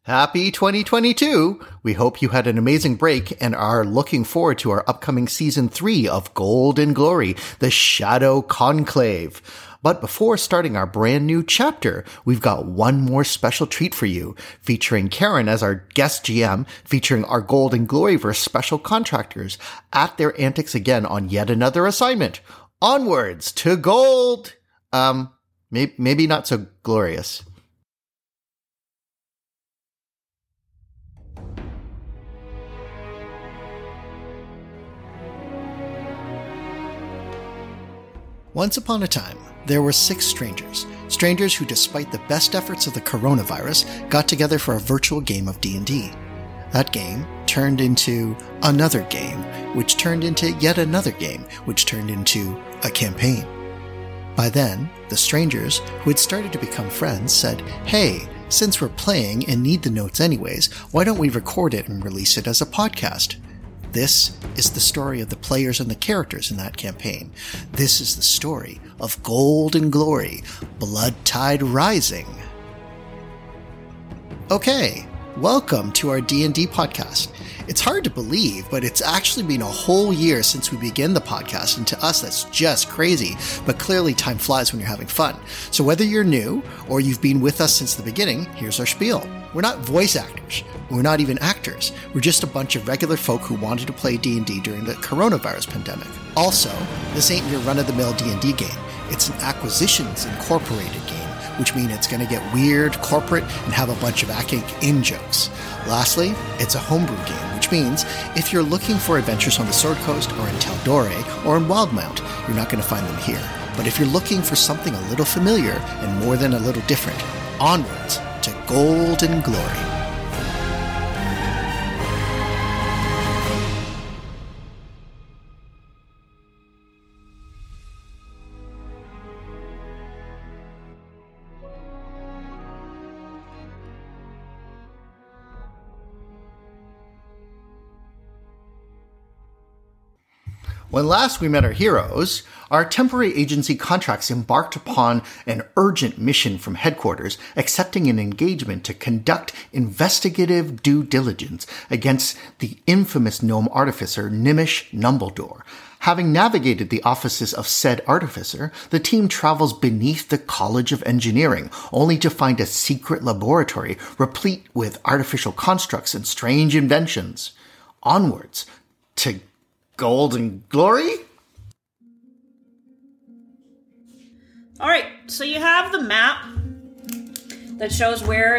Happy 2022! We hope you had an amazing break and are looking forward to our upcoming Season 3 of Gold and Glory, the Shadow Conclave. But before starting our brand new chapter, we've got one more special treat for you, featuring Karen as our guest GM, featuring our Gold and Gloryverse special contractors at their antics again on yet another assignment. Onwards to gold! Maybe not so glorious. Once upon a time, there were 6 strangers who, despite the best efforts of the coronavirus, got together for a virtual game of D&D. That game turned into another game, which turned into yet another game, which turned into a campaign. By then, the strangers, who had started to become friends, said, "Hey, since we're playing and need the notes anyways, why don't we record it and release it as a podcast?" This is the story of the players and the characters in that campaign. This is the story of Gold and Glory, Blood Tide Rising. Okay, welcome to our D&D podcast. It's hard to believe, but it's actually been a whole year since we began the podcast, and to us that's just crazy, but clearly time flies when you're having fun. So whether you're new or you've been with us since the beginning, here's our spiel. We're not voice actors. We're not even actors. We're just a bunch of regular folk who wanted to play D&D during the coronavirus pandemic. Also, this ain't your run-of-the-mill D&D game. It's an Acquisitions Incorporated game, which means it's going to get weird, corporate, and have a bunch of acting in-jokes. Lastly, it's a homebrew game, which means if you're looking for adventures on the Sword Coast or in Tal'Dorei or in Wildmount, you're not going to find them here. But if you're looking for something a little familiar and more than a little different, onwards to Gold and Glory. When last we met our heroes, our temporary agency contracts embarked upon an urgent mission from headquarters, accepting an engagement to conduct investigative due diligence against the infamous gnome artificer Nimish Numbledore. Having navigated the offices of said artificer, the team travels beneath the College of Engineering, only to find a secret laboratory replete with artificial constructs and strange inventions. Onwards to Gold and Glory? All right, so you have the map that shows where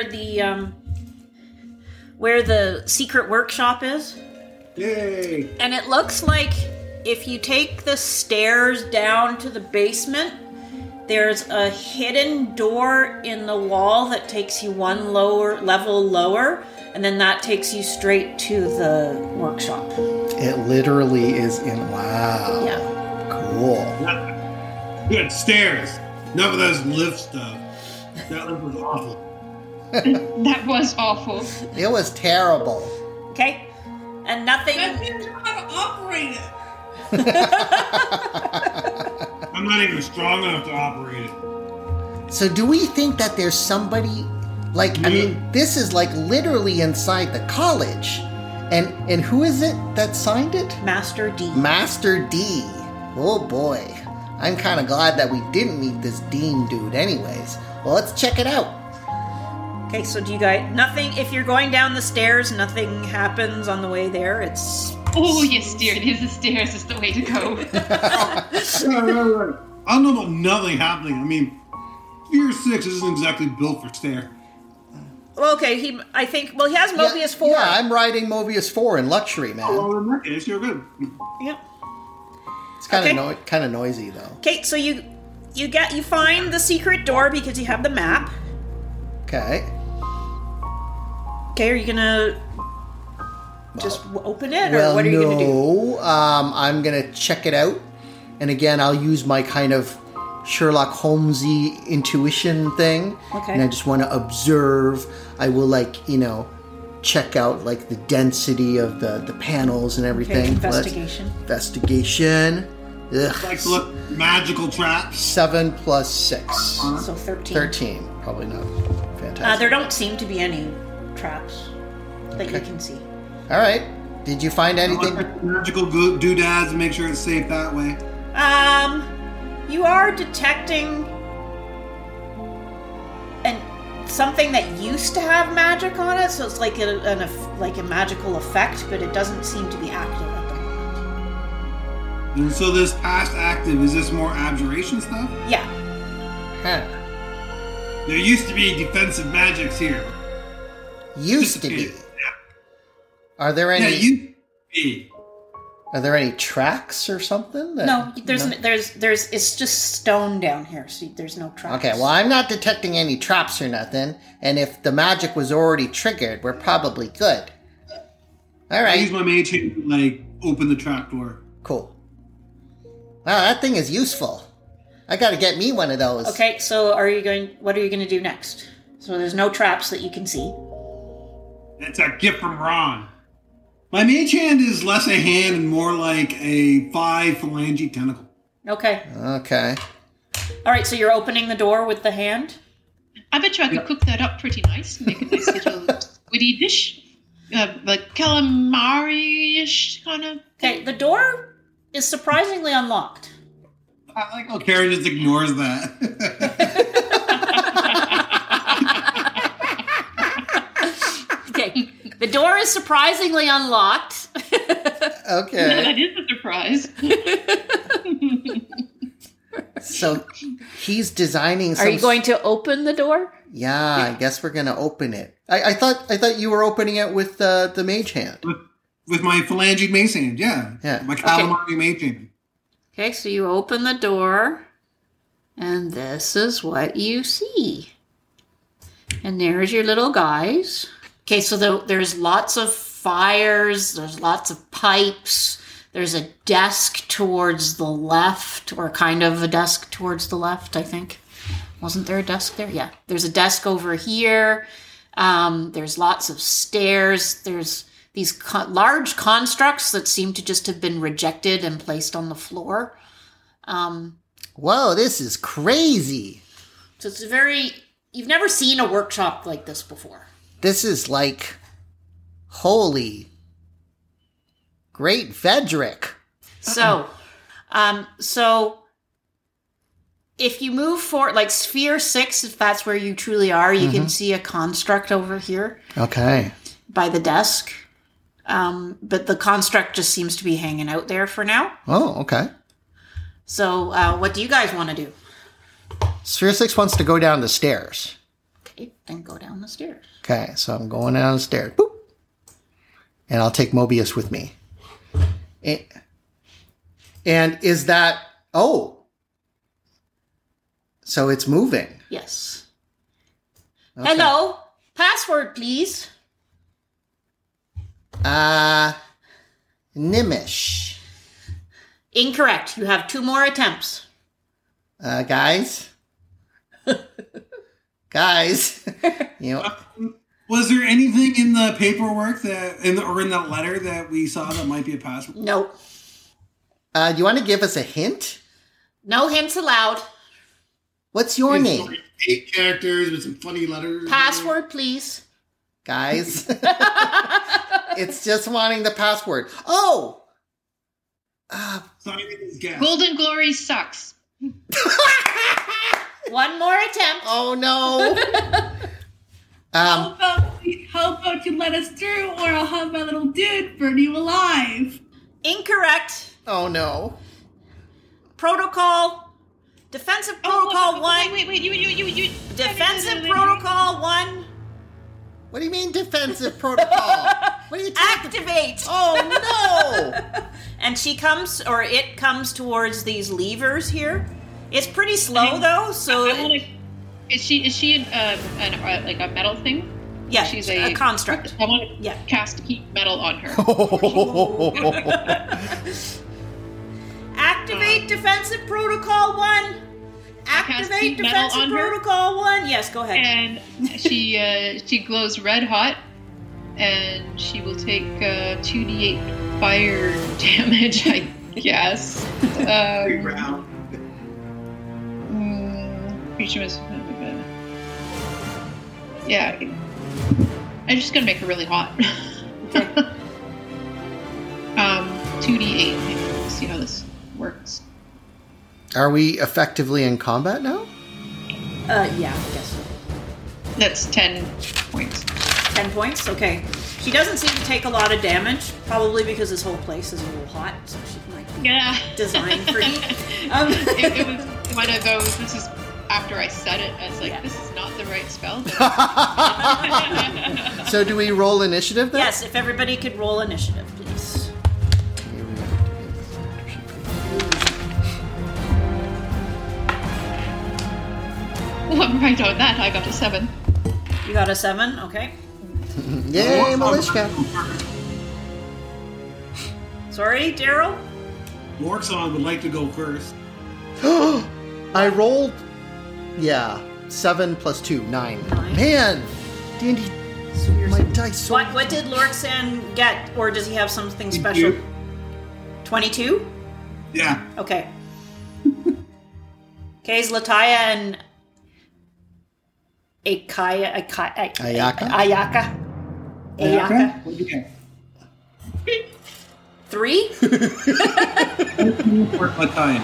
the secret workshop is. Yay! And it looks like if you take the stairs down to the basement, there's a hidden door in the wall that takes you one level lower, and then that takes you straight to the workshop. It literally is in... Wow. Yeah. Cool. Good stairs. Enough of those lift stuff. That lift was awful. That was awful. It was terrible. Okay? And nothing... I didn't know how to operate it. I'm not even strong enough to operate it. So do we think that there's somebody... Like, I mean, this is like literally inside the college. And who is it that signed it? Master D. Master D. Oh boy. I'm kind of glad that we didn't meet this Dean dude anyways. Well, let's check it out. Okay, so do you guys... Nothing... If you're going down the stairs, nothing happens on the way there. It's... Oh, yes, dear. It is the stairs. Is the way to go. Right. I don't know about nothing happening. I mean, Sphere 6 isn't exactly built for stair. Well, okay, he has Mobius 4. Yeah, I'm riding Mobius 4 in luxury, man. Oh, well, in that case, you're good. Yep. It's kind of noisy, though. Okay, so you find the secret door because you have the map. Okay. Okay, are you gonna just open it, or what are you gonna do? No, I'm gonna check it out, and again, I'll use my kind of Sherlock Holmesy intuition thing. Okay. And I just want to observe. I will, check out, the density of the panels and everything. Okay, investigation. Investigation. Ugh. Look, magical traps. 7 plus 6. So 13. 13. Probably not fantastic. There don't seem to be any traps that you Okay. can see. All right. Did you find anything? Magical doodads to make sure it's safe that way. You are detecting something that used to have magic on it, so it's like a magical effect, but it doesn't seem to be active at the moment. And so this past active, is this more abjuration stuff? Yeah. Huh. There used to be defensive magics here. Used to be. Are there Yeah, any? used to be. Are there any tracks or something? No, there's it's just stone down here, so there's no traps. Okay, well, I'm not detecting any traps or nothing, and if the magic was already triggered, we're probably good. All I use right, my mage hand to, like, open the trapdoor. cool. Wow, that thing is useful. I gotta get me one of those. Okay, so what are you going to do next? So there's no traps that you can see. It's a gift from Ron. My mage hand is less a hand and more like a 5 phalange tentacle. Okay. Okay. All right, so you're opening the door with the hand? I bet you I could cook that up pretty nice. Make a nice little squiddy dish. Like calamari-ish kind of. Okay, the door is surprisingly unlocked. I like how Karen just ignores that. Okay, the door is surprisingly unlocked. Okay. That is a surprise. So he's designing some. Are you going to open the door? Yeah, I guess we're gonna open it. I thought you were opening it with the mage hand. With my phalange mace hand, yeah. Yeah. My calamari mage hand. Okay, so you open the door, and this is what you see. And there's your little guys. Okay, so there's lots of fires, there's lots of pipes, there's a desk towards the left, or kind of a desk towards the left, I think. Wasn't there a desk there? Yeah. There's a desk over here. There's lots of stairs. There's these large constructs that seem to just have been rejected and placed on the floor. Whoa, this is crazy. So it's you've never seen a workshop like this before. This is like, holy, great Vedrick. So if you move forward, like sphere 6, if that's where you truly are, you can see a construct over here Okay. by the desk. But the construct just seems to be hanging out there for now. Oh, okay. So what do you guys want to do? Sphere 6 wants to go down the stairs. Okay, then go down the stairs. Okay, so I'm going down the stairs. Boop. And I'll take Mobius with me. And is that... Oh. So it's moving. Yes. Okay. Hello. Password, please. Nimish. Incorrect. You have 2 more attempts. Guys? Guys? You know... Was there anything in the paperwork in that letter that we saw that might be a password? No. Do you want to give us a hint? No hints allowed. What's your It's name? like 8 characters with some funny letters. Password, please. Guys? It's just wanting the password. Oh! Sorry, this guess. Golden Glory sucks. 1 more attempt. Oh no! How about you let us through, or I'll have my little dude burn you alive? Incorrect. Oh no! Protocol. Defensive protocol 1. Wait, you. Defensive protocol 1. What do you mean defensive protocol? What are you talking? Activate. Oh no! And it comes towards these levers here. It's pretty slow though, so Is she like a metal thing? yeah, She's a construct. I want to Yeah. cast heat metal on her. Activate defensive protocol 1. cast Activate heat metal defensive on her? protocol 1. Yes, go ahead. And she glows red hot, and she will take 2d8 fire damage, I guess. Big round. Creature was... Yeah. I'm just gonna make her really hot. Okay. 2d8. Maybe. See how this works. Are we effectively in combat now? Yeah, I guess so. That's 10 points. 10 points? Okay. She doesn't seem to take a lot of damage, probably because this whole place is a little hot, so she might be designed for heat. It was one of those, this is after I said it, I was like, this is not the right spell. So do we roll initiative then? Yes, if everybody could roll initiative, please. Well, I'm right on that. I got a 7. You got a 7? Okay. Yay, Malishka. Sorry, Daryl? Lorxon would like to go first. I rolled, 7 plus 2, 9. 9. Man, D&D, my dice so... What did Lorxan get, or does he have something special? 22? Yeah. Okay. Okay, is Lataya and Ayaka? What'd you get? 3? For a time.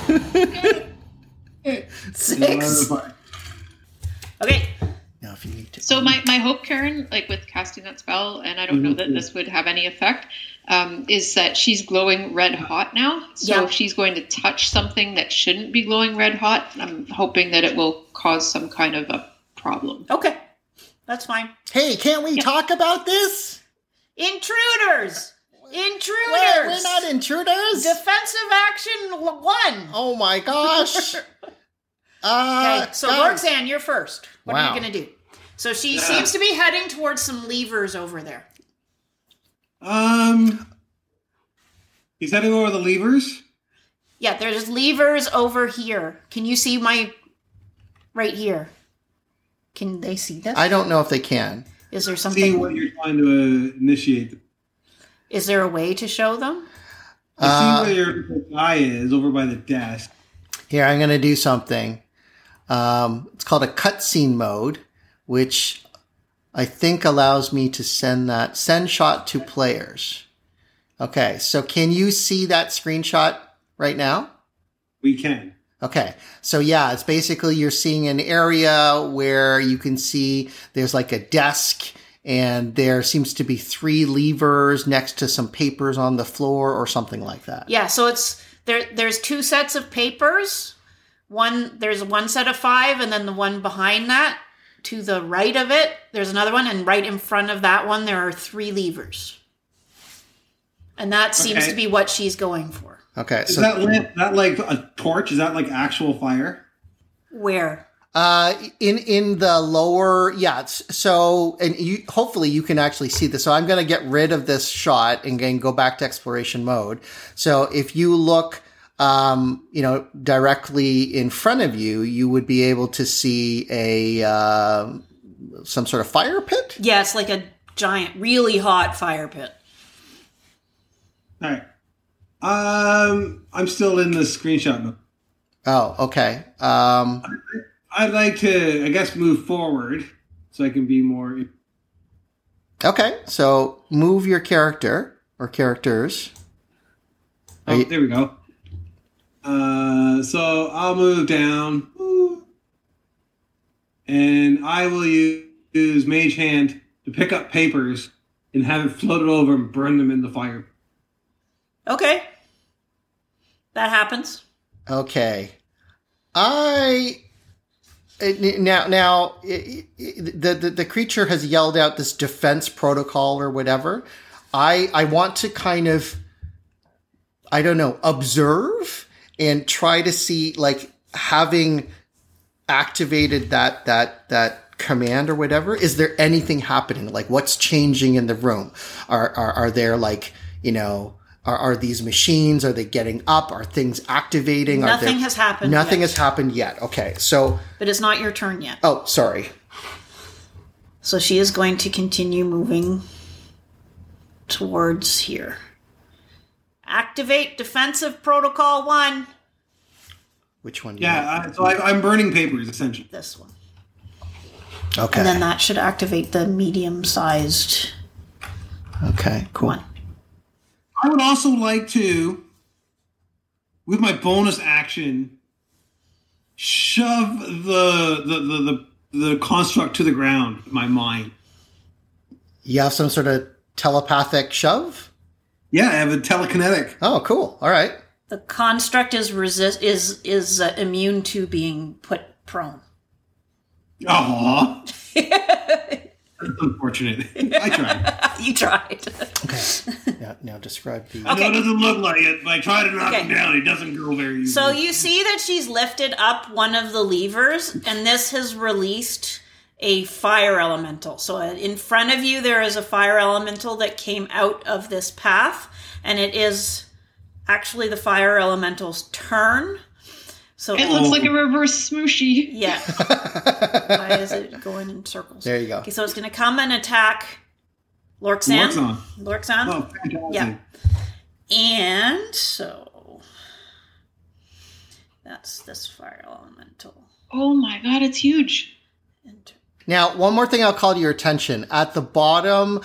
6. Okay. Now, if you need to... So my hope, Karen, like with casting that spell, and I don't know that this would have any effect, is that she's glowing red hot now. So if she's going to touch something that shouldn't be glowing red hot, I'm hoping that it will cause some kind of a problem. Okay. That's fine. Hey, can't we talk about this? Intruders! Intruders! We're not intruders? Defensive action 1. Oh my gosh. Okay, so guys. Roxanne, you're first. What are you going to do? So she seems to be heading towards some levers over there. He's heading over the levers? Yeah, there's levers over here. Can you see right here? Can they see this? I don't know if they can. Is there something? See what you're trying to initiate. Is there a way to show them? I see where your eye is, over by the desk. Here, I'm going to do something. It's called a cutscene mode, which I think allows me to send shot to players. Okay, so can you see that screenshot right now? We can. Okay, so it's basically you're seeing an area where you can see there's like a desk and there seems to be 3 levers next to some papers on the floor or something like that. Yeah, so it's there's 2 sets of papers. There's one set of 5 and then the one behind that to the right of it, there's another one, and right in front of that one there are 3 levers. And that seems to be what she's going for. Okay, is that like a torch? Is that like actual fire? Where? In the lower, so, and hopefully you can actually see this. So I'm going to get rid of this shot and then go back to exploration mode. So if you look, directly in front of you, you would be able to see some sort of fire pit. Yeah, it's like a giant, really hot fire pit. All right. I'm still in the screenshot mode. Oh, okay. I'd like to, I guess, move forward so I can be more. Okay, so move your character or characters. There we go. So I'll move down, and I will use Mage Hand to pick up papers and have it floated over and burn them in the fire. Okay. That happens. Okay. The creature has yelled out this defense protocol or whatever. I want to kind of, I don't know, observe and try to see, like, having activated that command or whatever, is there anything happening? Like, what's changing in the room? Are there, like, are these machines, are they getting up? Are things activating? Nothing has happened yet. Nothing yet. has happened yet. Okay, so... But it's not your turn yet. Oh, sorry. So she is going to continue moving towards here. Activate defensive protocol 1. Which one? So I'm burning papers, essentially. This one. Okay. And then that should activate the medium-sized Okay, cool. one. I would also like to, with my bonus action, shove the construct to the ground in my mind. You have some sort of telepathic shove? Yeah, I have a telekinetic. Oh, cool. All right. The construct is immune to being put prone. Aww. That's unfortunate. I tried. You tried. Okay. Now describe the... I know it doesn't look like it, but I try to knock him down. He doesn't go very easily. So you see that she's lifted up one of the levers, and this has released a fire elemental. So in front of you, there is a fire elemental that came out of this path, and it is actually the fire elemental's turn. So it looks like a reverse smooshy. Yeah. Why is it going in circles? There you go. Okay, so it's going to come and attack Lorxan. Lorxan. Oh, fantastic. Yeah. And so that's this fire elemental. Oh my god, it's huge. Now, one more thing I'll call to your attention. At the bottom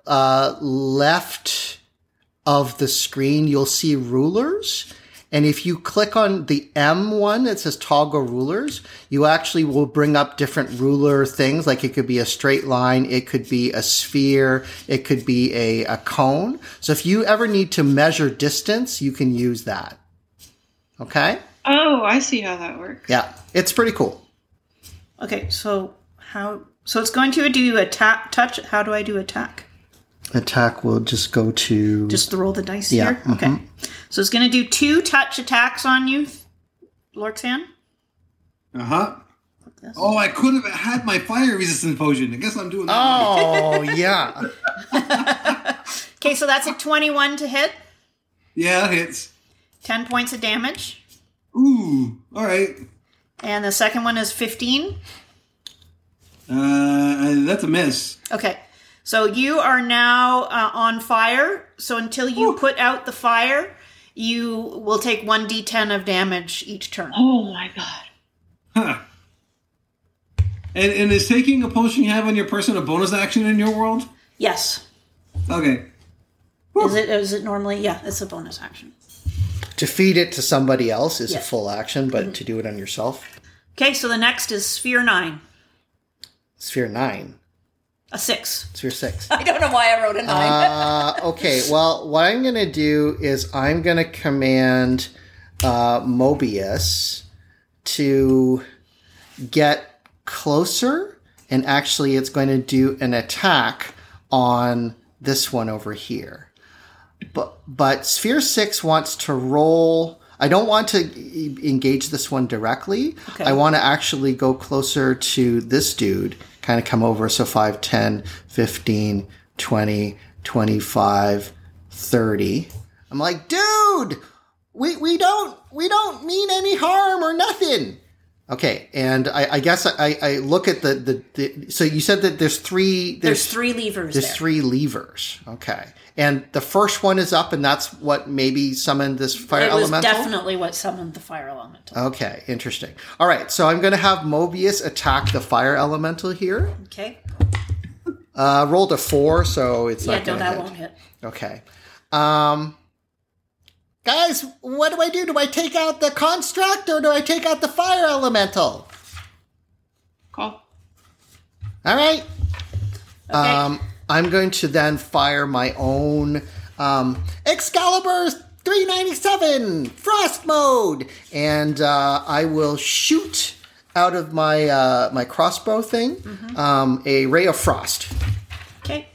left of the screen, you'll see rulers. And if you click on the M one that says toggle rulers, you actually will bring up different ruler things. Like it could be a straight line, it could be a sphere, it could be a cone. So if you ever need to measure distance, you can use that. Okay? Oh, I see how that works. Yeah, it's pretty cool. Okay, so it's going to do attack, touch. How do I do attack? Attack will just go to... Just roll the dice Yeah, here? Okay. So it's going to do 2 touch attacks on you, Lorxan. Uh-huh. Oh, I could have had my fire resistance potion. I guess I'm doing that. Oh, yeah. Okay, so that's a 21 to hit. Yeah, it hits. 10 points of damage. Ooh, all right. And the second one is 15. That's a miss. Okay. So you are now on fire. So until you put out the fire, you will take 1d10 of damage each turn. Oh my god. Huh. And is taking a potion you have on your person a bonus action in your world? Yes. Okay. Is it normally? Yeah, it's a bonus action. To feed it to somebody else is Yeah. a full action, but to do it on yourself? Okay, so the next is Sphere 9. Sphere 9. A 6. Sphere 6. I don't know why I wrote a 9. Okay, well, what I'm going to do is I'm going to command Mobius to get closer, and actually it's going to do an attack on this one over here. But Sphere 6 wants to roll... I don't want to engage this one directly. Okay. I want to actually go closer to this dude, kind of come over. So 5, 10, 15, 20, 25, 30. I'm like, dude, we don't mean any harm or nothing. Okay, and I guess I look at the so you said that there's 3 levers. There's 3 levers. Okay. And the first one is up, and that's what maybe summoned this fire elemental? It was definitely what summoned the fire elemental. Okay, interesting. All right, so I'm going to have Mobius attack the fire elemental here. Okay. Rolled a 4, so it's not going to hit. that won't hit. Okay. Guys, what do I do? Do I take out the construct, or do I take out the fire elemental? Call. All right. Okay. I'm going to then fire my own Excalibur 397 Frost Mode, and I will shoot out of my my crossbow thing a ray of frost. Okay.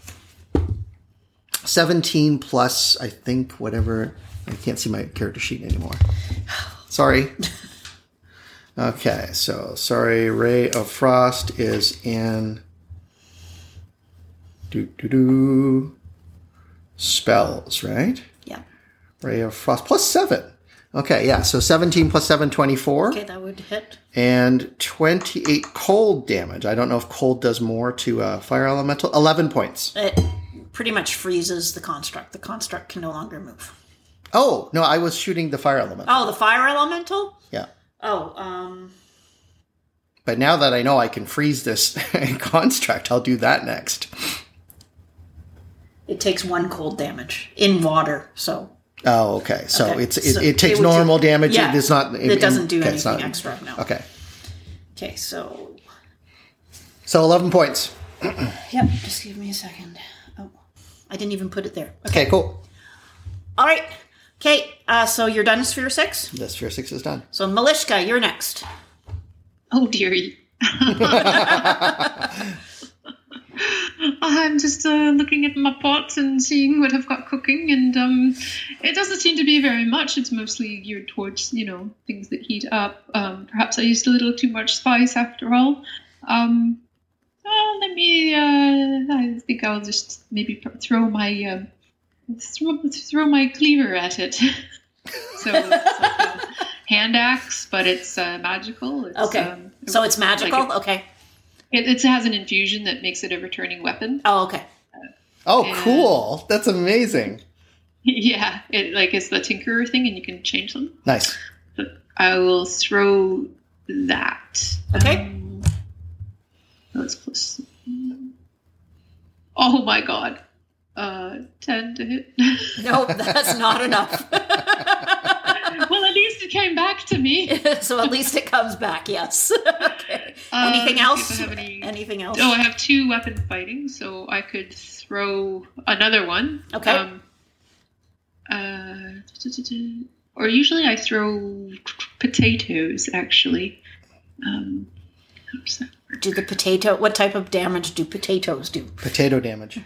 17 plus, I think, whatever. I can't see my character sheet anymore. Sorry. Okay, so sorry. Ray of frost is in. Spells, right? Yeah. Ray of Frost plus 7. Okay, yeah, so 17 plus 7, 24. Okay, that would hit. And 28 cold damage. I don't know if cold does more to fire elemental. 11 points. It pretty much freezes the construct. The construct can no longer move. Oh, no, I was shooting the fire elemental. Oh, the fire elemental? Yeah. Oh, But now that I know I can freeze this construct, I'll do that next. It takes 1 cold damage in water, so... Oh, okay. So Okay. it takes normal damage. Yeah. It's not. It doesn't do okay, it's anything not- extra, no. Okay. Okay, so... So 11 points. Yep, just give me a second. Oh, I didn't even put it there. Okay, cool. All right. Okay, so you're done, Sphere 6? The Sphere 6 is done. So Malishka, you're next. Oh, dearie. I'm just looking at my pot and seeing what I've got cooking, and it doesn't seem to be very much. It's mostly geared towards, things that heat up. Perhaps I used a little too much spice after all. I think I'll just maybe throw my throw my cleaver at it. So it's like a hand axe, but it's magical. It's, Okay, so it's magical? Okay. It has an infusion that makes it a returning weapon. Oh, okay. Oh, And- cool. That's amazing. Yeah, it's the Tinkerer thing, and you can change them. Nice. So I will throw that. Okay. That's plus. Oh my god. 10 to hit. No, that's not enough. Well, at least it came back to me. So at least it comes back, yes. Okay. Anything Let's else? see if I have any- Anything else? Oh, I have 2 weapon fighting, so I could throw another one. Okay. Or usually I throw potatoes, actually. How does that work? What type of damage do potatoes do? Potato damage.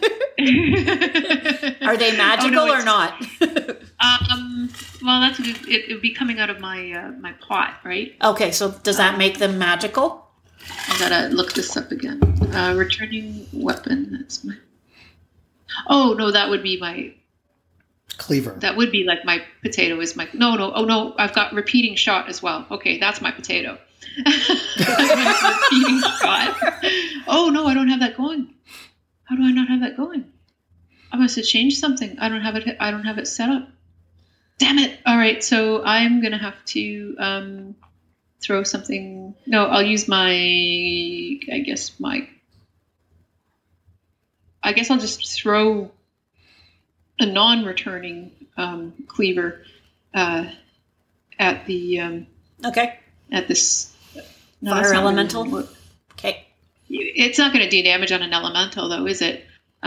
Are they magical Oh, no, or not? Well, that's it would be coming out of my my pot, right? Okay, so does that make them magical? I gotta look this up again. Returning weapon. That's my. Oh no, that would be my. Cleaver. That would be like my potato is my. No. Oh no, I've got repeating shot as well. Okay, that's my potato. Repeating shot. Oh no, I don't have that going. How do I not have that going? I must have changed something. I don't have it set up. Damn it! All right, so I'm gonna have to throw something. No, I'll use my. I guess I'll just throw a non-returning cleaver at the Okay. at this no, Fire that's not elemental? really- Okay. It's not going to do damage on an elemental, though, is it?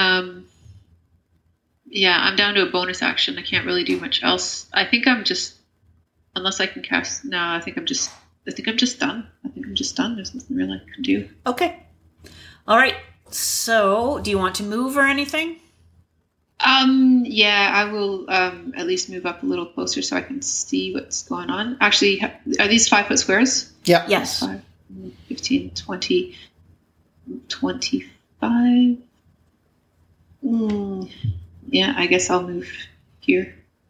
Yeah, I'm down to a bonus action. I can't really do much else. I think I'm just, unless I can cast. No, I think I'm just done. There's nothing really I can do. Okay. All right. So, do you want to move or anything? Yeah, I will at least move up a little closer so I can see what's going on. Actually, are these 5-foot squares? Yeah. Yes. 5, 15, 20, 25. Yeah, I guess I'll move here.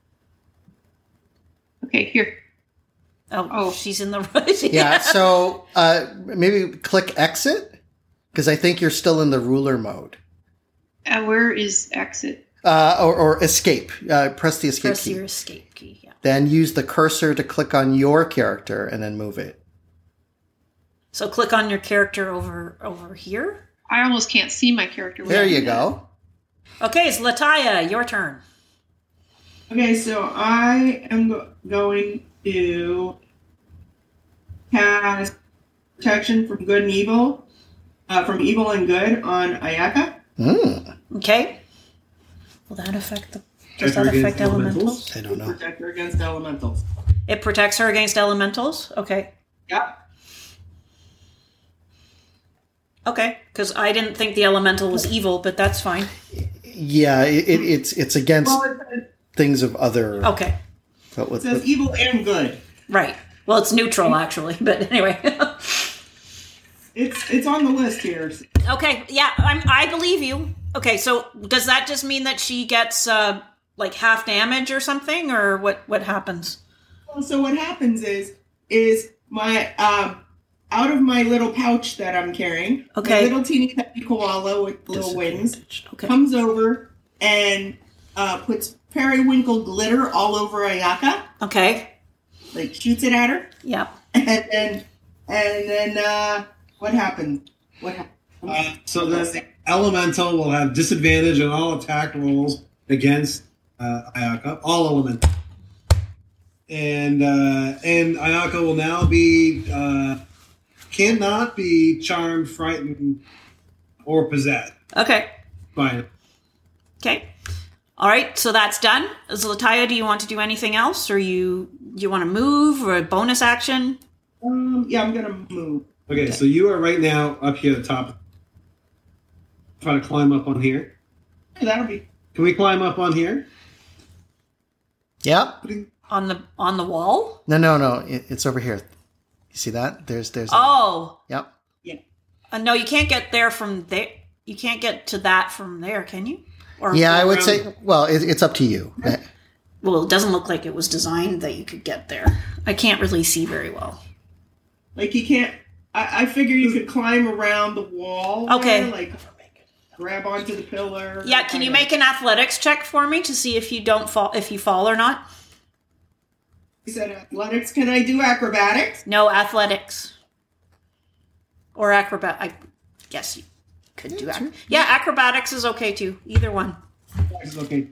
Okay, here. Oh, she's in the right. Yeah, so maybe click exit, because I think you're still in the ruler mode. Where is exit? Or escape. Press the escape Press key. your escape key. Yeah. Then use the cursor to click on your character and then move it. So click on your character over here. I almost can't see my character. when There I do you that. go. Okay, it's Lataya. Your turn. Okay, so I am going to cast protection from good and evil, from evil and good on Ayaka. Okay. Will that affect the? Does that Protect her affect against elementals? I don't know. Protect her against elementals. It protects her against elementals. Okay. Yep. Okay, because I didn't think the elemental was evil, but that's fine. Yeah, it's against Well, things of other. Okay, But it with, says evil and good. right. Well, it's neutral actually, but anyway. It's on the list here. Okay, yeah, I believe you. Okay, so does that just mean that she gets like half damage or something, or what happens? So what happens is my out of my little pouch that I'm carrying, Okay. my little teeny tiny koala with little wings Okay. comes over and puts periwinkle glitter all over Ayaka, Okay. like shoots it at her, Yeah. and then And then, what happened? So the elemental will have disadvantage on all attack rolls against Ayaka, all elemental. And Ayaka will now be cannot be charmed, frightened, or possessed. Okay. Fine. Okay. All right, so that's done. Zlataya, do you want to do anything else, or you want to move, or a bonus action? Yeah, I'm gonna move. Okay, so you are right now up here at the top. Try to climb up on here. That'll be. Can we climb up on here? Yep. On the wall? No. It's over here. You see that? There's. Oh. Yep. Yeah. No, you can't get there from there. You can't get to that from there, can you? Or Yeah, I would say. Well, it's up to you. Well, it doesn't look like it was designed that you could get there. I can't really see very well. Like you can't. I figure you could climb around the wall. Okay. There, like grab onto the pillar. Yeah, can you make an athletics check for me to see if you fall or not? You said athletics. Can I do acrobatics? No, athletics. Or acrobat. I guess you could do sure. Yeah, acrobatics is okay too. Either one. It's okay.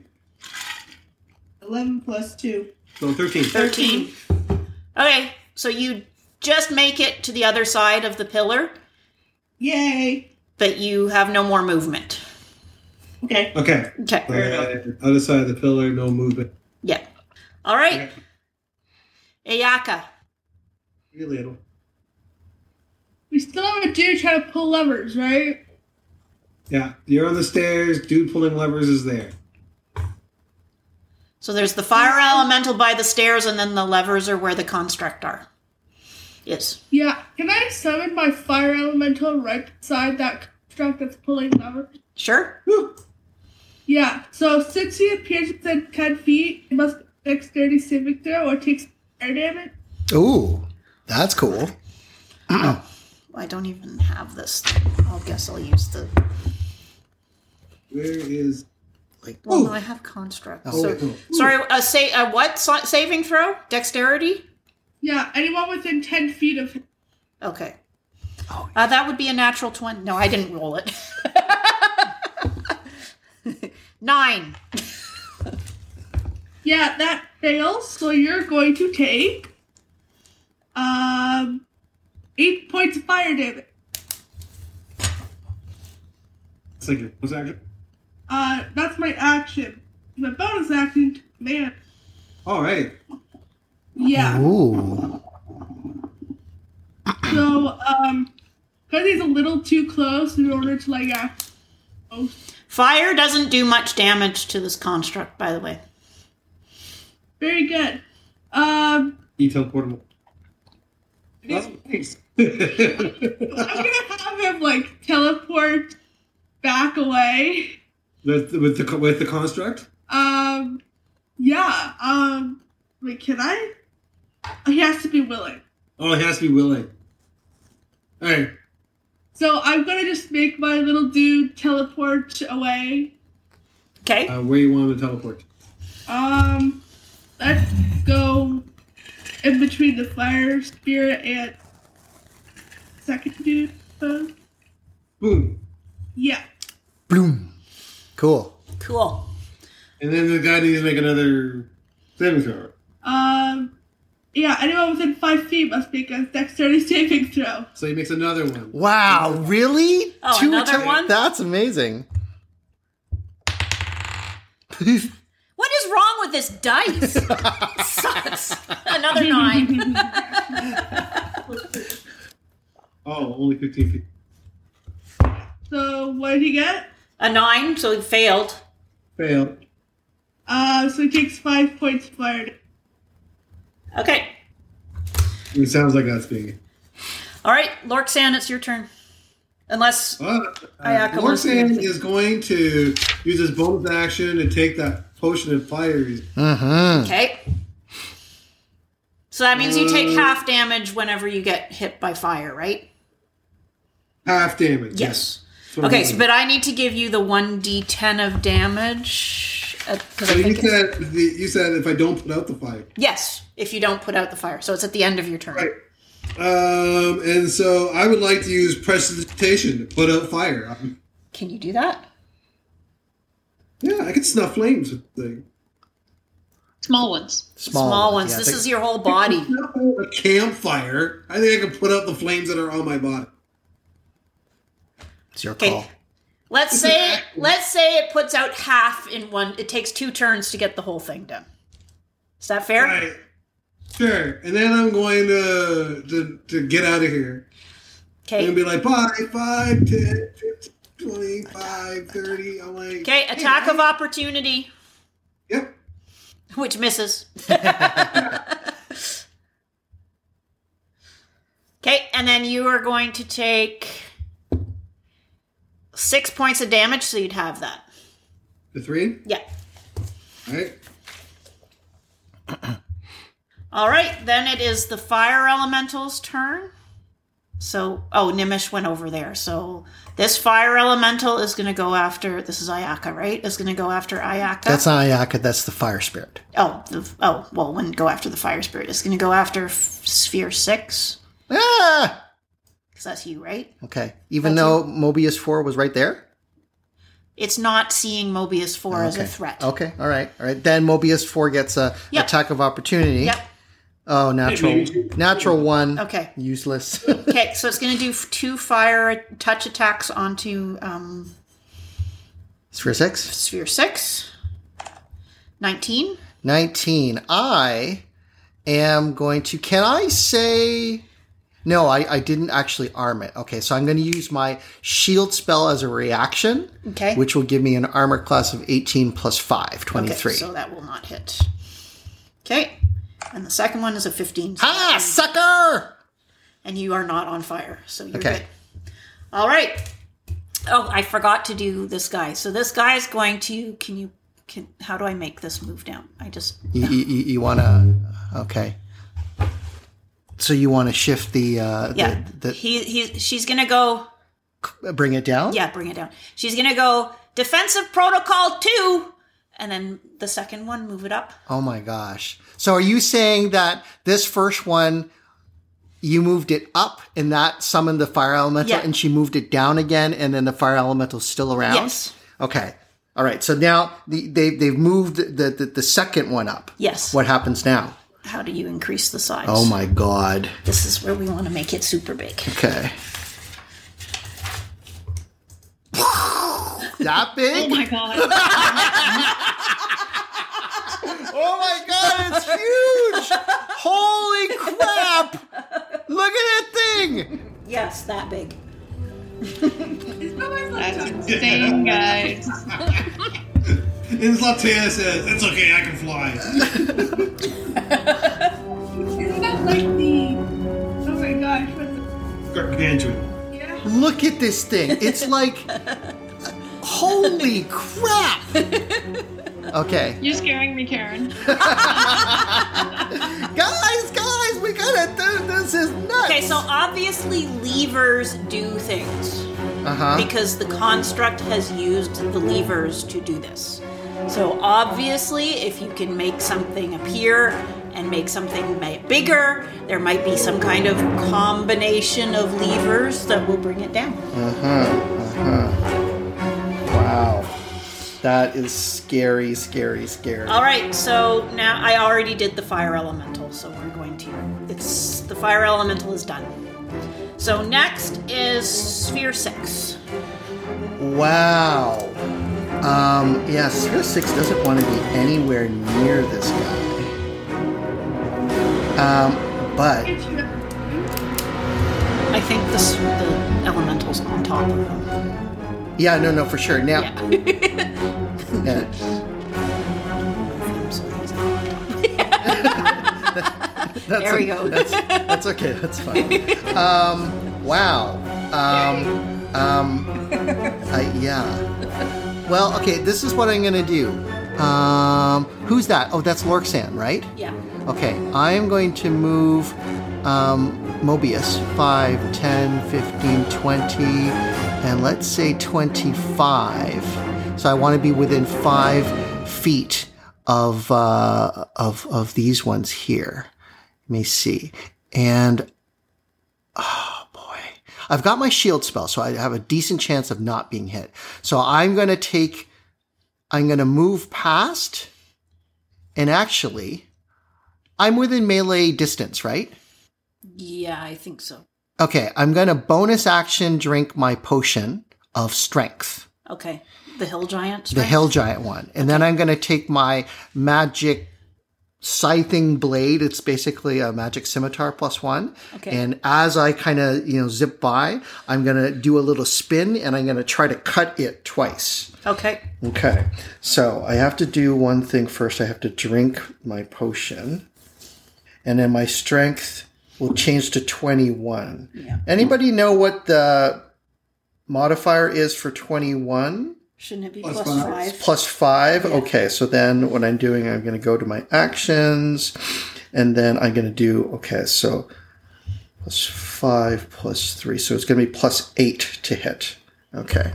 11 plus 2. So 13. 13. Okay, so you just make it to the other side of the pillar, Yay! but you have no more movement. Okay. Okay. Okay. Other side of the pillar, no movement. Yeah. All right. Ayaka. Really little. We still have a dude trying to pull levers, right? Yeah, you're on the stairs. Dude pulling levers is there. So there's the fire elemental by the stairs, and then the levers are where the construct is. Yeah. Can I summon my fire elemental right beside that construct that's pulling levers? Sure. Woo. Yeah. So since he appears within 10 feet, he must dexterity saving throw or takes fire damage. Ooh, that's cool. I don't even have this. I guess I'll use the... Where is... Well, no, I have construct. Oh, So, cool. sorry, what saving throw? Dexterity? Yeah. Anyone within 10 feet of him. Okay. That would be a natural 20. No, I didn't roll it. 9. Yeah, that fails. So you're going to take 8 points of fire damage. It's like your bonus action? That's my action. My bonus action, man. All right. Yeah. Ooh. So, because he's a little too close in order to Fire doesn't do much damage to this construct, by the way. Very good. E-teleportable. That's nice. I'm gonna have him teleport back away. with the construct? Yeah. Wait, can I? He has to be willing. Oh, he has to be willing. All right. So I'm gonna just make my little dude teleport away. Okay. Where you want him to teleport? Let's go in between the fire spirit and second dude. Boom. Yeah. Bloom. Cool. Cool. And then the guy needs to make another saving throw. Yeah, anyone within 5 feet must make a dexterity saving throw. So he makes another one. Wow, really? Oh, another one? That's amazing. What is wrong with this dice? Sucks. Another 9. Oh, only 15 feet. So what did he get? A 9, so he failed. Failed. So he takes 5 points of fire. Okay. It sounds like that's being... All right, Lorxan, it's your turn. Unless Ayaka wants to do Lorxan anything. is going to use his bonus action and take that potion of fire. Mm-hmm. Okay. So that means you take half damage whenever you get hit by fire, right? Half damage. Yes. So Okay, but I need to give you the 1d10 of damage. 'cause I So think you said if I don't put out the fire. yes, if you don't put out the fire. So it's at the end of your turn. Right. And so I would like to use prestidigitation to put out fire. Can you do that? Yeah, I can snuff flames with the thing. Small ones. Small ones. Yeah, This is your whole body. A campfire. I think I can put out the flames that are on my body. It's your call. Okay. Let's say it puts out half in one. It takes 2 turns to get the whole thing done. Is that fair? Right. Sure. And then I'm going to get out of here. Okay. And be like, bye, 5, 10, 15, 25, 30. I'm like, Okay, attack of opportunity, Yep. which misses. Okay, and then you are going to take 6 points of damage, so you'd have that. The 3? Yeah. All right. All right, then it is the fire elemental's turn. So, Nimish went over there. So this fire elemental is going to go after, this is Ayaka, right? Is going to go after Ayaka. That's not Ayaka, that's the fire spirit. Wouldn't go after the fire spirit. It's going to go after Sphere 6. Ah! Because that's you, right? Okay. Even though Mobius 4 was right there? It's not seeing Mobius 4 as a threat. Okay, all right. Then Mobius 4 gets a attack of opportunity. Yep. Oh, natural 1. Okay. Useless. Okay, so it's going to do 2 fire touch attacks onto Sphere 6? Sphere 6. 19. 19. I am going to... Can I say... No, I didn't actually arm it. Okay, so I'm going to use my shield spell as a reaction, Okay. which will give me an armor class of 18 plus 5, 23. Okay, so that will not hit. Okay. And the second one is a 15. Ah, sucker! And you are not on fire, so you're Okay. good. All right. Oh, I forgot to do this guy. So this guy is going to... How do I make this move down? You want to... Okay. So you want to shift the she's going to go... bring it down? Yeah, bring it down. She's going to go defensive protocol 2, and then the second one, move it up. Oh my gosh. So are you saying that this first one, you moved it up and that summoned the fire elemental and she moved it down again and then the fire elemental's still around? Yes. Okay. All right. So now they've moved the second one up. Yes. What happens now? How do you increase the size? Oh my God. This is where we want to make it super big. Okay. That big? Oh my god. Oh my God, it's huge! Holy crap! Look at that thing! Yes, that big. That's insane, guys. And Latea says, it's okay, I can fly. Isn't that like the... Oh my gosh, what's the... Gargantuan. Yeah. Look at this thing. It's like... Holy crap! Okay. You're scaring me, Karen. Guys, we gotta do this. Is nuts. Okay, so obviously levers do things. Uh-huh. Because the construct has used the levers to do this. So obviously, if you can make something appear and make something bigger, there might be some kind of combination of levers that will bring it down. Wow. That is scary, scary, scary. All right, so now I already did the fire elemental, so we're going to... the fire elemental is done. So next is Sphere 6. Wow. Yeah, Sphere 6 doesn't want to be anywhere near this guy. But... I think the elemental's on top of him. Yeah, no, for sure. Now... Yeah. There we go. That's okay. That's fine. Wow. Yeah. Well, okay. This is what I'm gonna do. Who's that? Oh, that's Lorxan, right? Yeah. Okay. I am going to move Mobius 5, 10, 15, 20, and let's say 25. So I want to be within 5 feet of these ones here. Let me see. And Oh boy. I've got my shield spell, so I have a decent chance of not being hit. So I'm going to move past, and actually, I'm within melee distance, right? Yeah, I think so. Okay, I'm going to bonus action drink my potion of strength. Okay. The hill giant? The strength? hill giant one. And then I'm going to take my magic scything blade. It's basically a magic scimitar +1. Okay. And as I kind of, zip by, I'm going to do a little spin and I'm going to try to cut it twice. Okay. Okay. So I have to do one thing first. I have to drink my potion. And then my strength will change to 21. Yeah. Anybody know what the modifier is for 21? Shouldn't it be Plus plus five. 5? +5. Yeah. Okay, so then what I'm doing, I'm going to go to my actions, and then I'm going to do, so +5 +3. So it's going to be +8 to hit. Okay.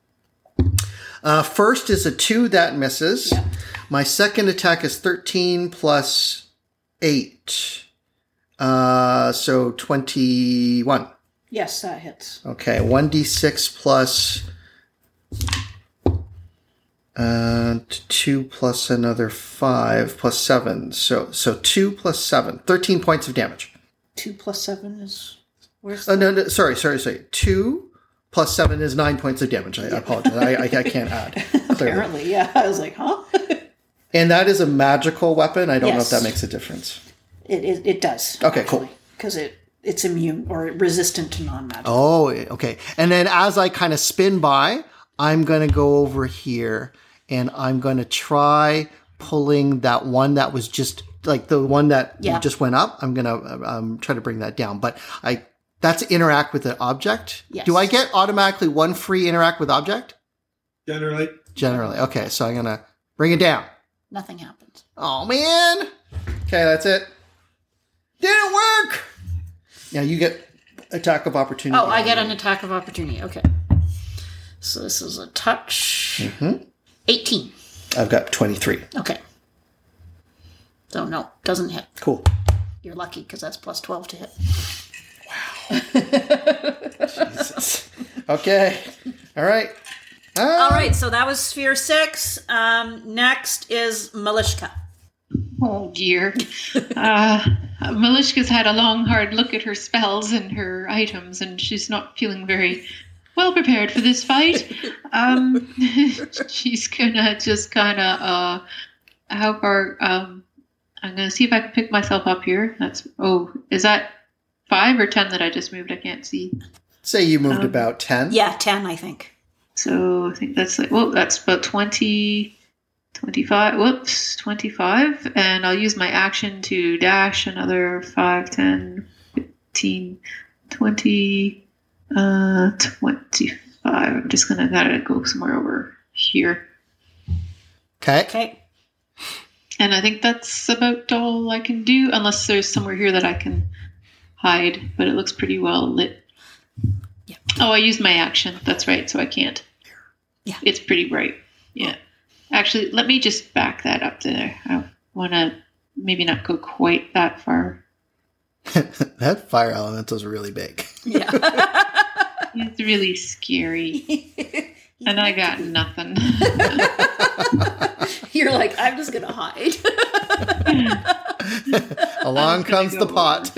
First is a 2 that misses. Yeah. My second attack is 13 plus 8. So 21. Yes, that hits. Okay, 1d6 plus 2 plus another 5 plus 7. So 2 plus 7. 13 points of damage. 2 plus 7 is... Where's No, sorry. 2 plus 7 is 9 points of damage. I apologize. I can't add. Clearly. Apparently, yeah. I was like, huh? And that is a magical weapon. I don't know if Yes. that makes a difference. It does. Okay, cool. Because it's immune or resistant to non-magic. Oh, okay. And then as I kind of spin by, I'm going to go over here and I'm going to try pulling that one that was just like the one that just went up. I'm going to try to bring that down. But that's interact with the object. Yes. Do I get automatically one free interact with object? Generally. Generally. Okay. So I'm going to bring it down. Nothing happens. Oh, man. Okay. That's it. Didn't work. Now you get attack of opportunity. Oh, I get an attack of opportunity. Okay. So this is a touch. 18. I've got 23. Okay. So no, doesn't hit. Cool. You're lucky because that's plus 12 to hit. Jesus. Okay. All right. All right, so that was Sphere 6. Next is Malishka. Oh dear. Malishka's had a long, hard look at her spells and her items, and she's not feeling very well prepared for this fight. She's gonna just kind of how far? I'm gonna see if I can pick myself up here. Is that 5 or 10 that I just moved? I can't see. Say you moved about 10. Yeah, 10, I think. So I think that's that's about 20. 25, and I'll use my action to dash another 5, 10, 15, 20, 25. I'm just gotta go somewhere over here. Okay. And I think that's about all I can do, unless there's somewhere here that I can hide, but it looks pretty well lit. Yeah. Oh, I used my action. That's right, so I can't. Yeah. It's pretty bright. Yeah. Actually, let me just back that up there. I want to maybe not go quite that far. That fire elemental is really big. Yeah. It's really scary. And I got nothing. You're like, I'm just going to hide. Along comes the pot.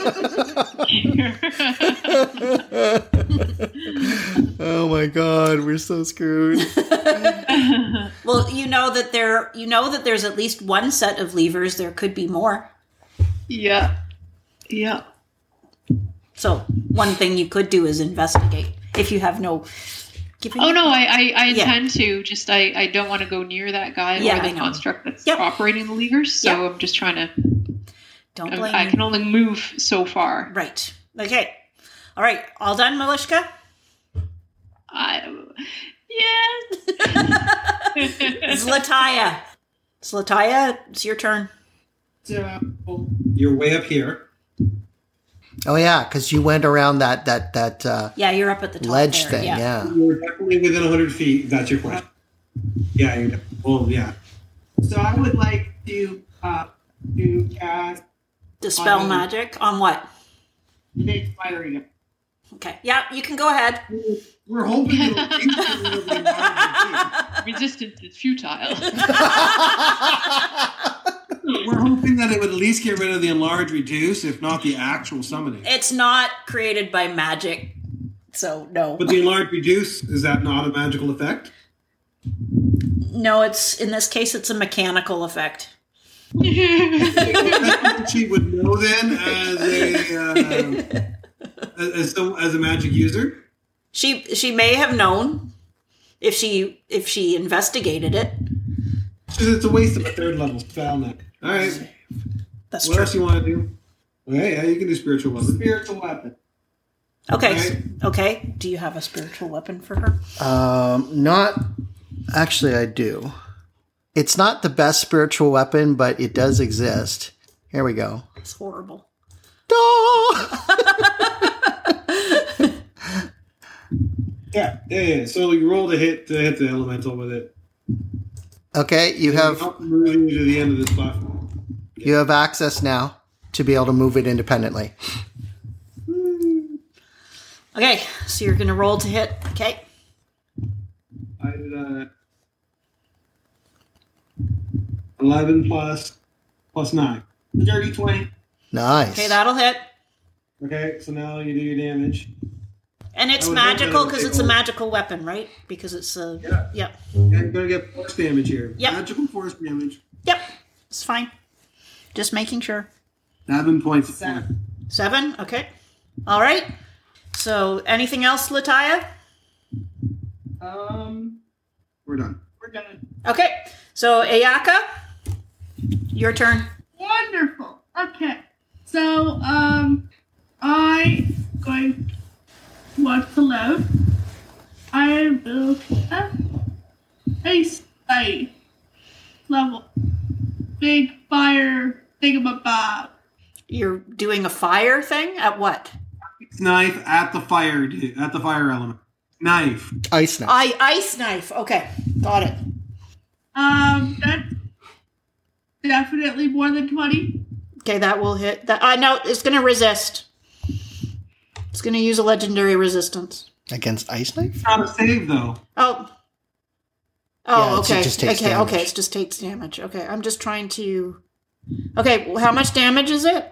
Oh my god, we're so screwed. Well, you know that there's at least one set of levers. There could be more. Yeah. So one thing you could do is investigate if you have no. Oh no, I intend to. Just I don't want to go near that guy or the construct that's operating the levers. So I'm just trying to. Don't blame I can only move so far. Right. Okay. All right. All done, Malishka? Yes. Zlataya. Zlataya, it's your turn. So you're way up here. Oh yeah, because you went around that yeah, you're up at the top ledge there, thing. Yeah. You're definitely within 100 feet. That's your question. Yeah. Yeah. So I would like to cast Dispel on- magic on what? Today's firing it. Okay. Yeah, you can go ahead. We're hoping it'll get rid of the enlarged Resistance is futile. We're hoping that it would at least get rid of the enlarge reduce, if not the actual summoning. It's not created by magic, so no. But the enlarge reduce, is that not a magical effect? No, it's in this case it's a mechanical effect. That's what she would know then as a magic user. She may have known if she investigated it. It's a waste of a third level spell now. All right. That's What true. else you want to do? Okay, yeah, you can do spiritual weapon. Spiritual weapon. Okay. Right. Okay. Do you have a spiritual weapon for her? Not actually. I do. It's not the best spiritual weapon, but it does exist. Here we go. It's horrible. Yeah. So you roll to hit the elemental with it. Okay, you have Moving you to the end of this platform. you have access now to be able to move it independently. Okay, so you're gonna roll to hit. Okay. I did 11 plus 9. Dirty 20. Nice. Okay, that'll hit. Okay, so now you do your damage. And it's I would hope that magical it would because take it's a over. magical weapon, right? Because it's a Yep. And you're gonna get force damage here. Yep. Magical force damage. Yep. It's fine. Just making sure. 7 points of Seven. damage. 7. Okay. All right. So anything else, Lataya? We're done. We're gonna. Okay. So Ayaka, your turn. Wonderful. Okay. So, I going want to load. I will a level big fire thingamabob. You're doing a fire thing at what? Knife at the fire element. Knife. Ice knife. Ice knife. Okay. Got it. That's definitely more than 20. Okay, that will hit. That no, it's going to resist. It's going to use a legendary resistance. Against ice knife? Not a save though. Oh. Yeah, Oh, it okay. just takes Okay, damage. it just takes damage. Okay, I'm just trying to. Okay, well, how much damage is it?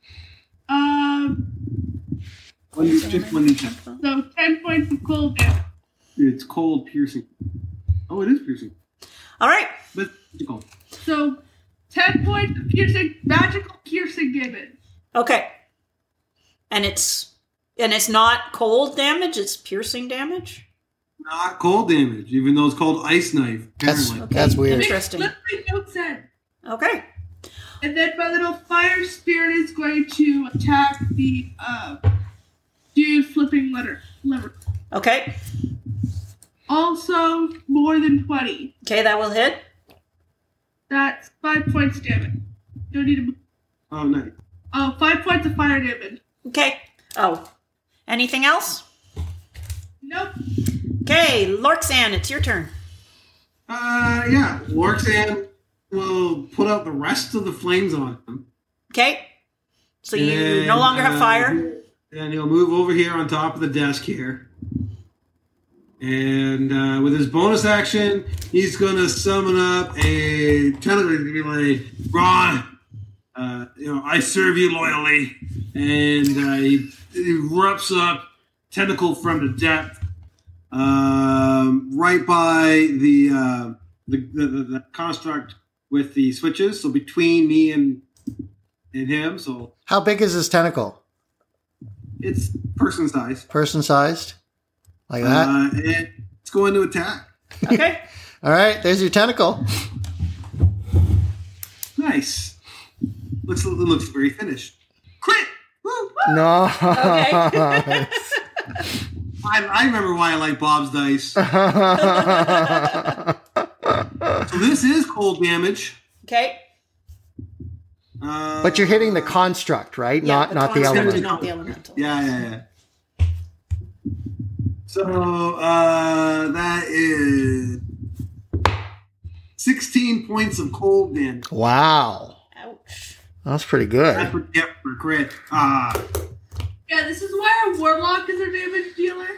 Just one d10. So 10 points of cold damage. It's cold piercing. Oh, it is piercing. All right. But it's cold. So 10 points of piercing, magical piercing damage. Okay. And it's not cold damage. It's piercing damage. Not cold damage, even though it's called ice knife. That's Apparently. that's weird. Interesting. Let me no sense. Okay. And then my little fire spirit is going to attack the dude flipping lever. Okay. Also more than 20. Okay, that will hit. That's 5 points damage. Don't need to. Oh, nice. 5 points of fire damage. Okay. Oh. Anything else? Nope. Okay, Lorxan, it's your turn. Yeah. Lorxan will put out the rest of the flames on him. Okay. So you And, no longer have fire. And he'll move over here on top of the desk here. And with his bonus action, he's going to summon up a tentacle. He's going to be like, Ron, I serve you loyally. And he erupts up tentacle from the depth, right by the construct with the switches. So between me and him. So How big is his tentacle? it's person size. Person sized? Like that? And it's going to attack. Okay. All right, there's your tentacle. Nice. Looks very finished. Crit! Woo! No. Okay. I remember why I like Bob's dice. So this is cold damage. Okay. But you're hitting the construct, right? Yeah, not the construct, element. Not the elemental. Yeah. So that is 16 points of cold damage. Wow. Ouch. That's pretty That's good. what you get for crit. Yeah, this is why a warlock is a damage dealer.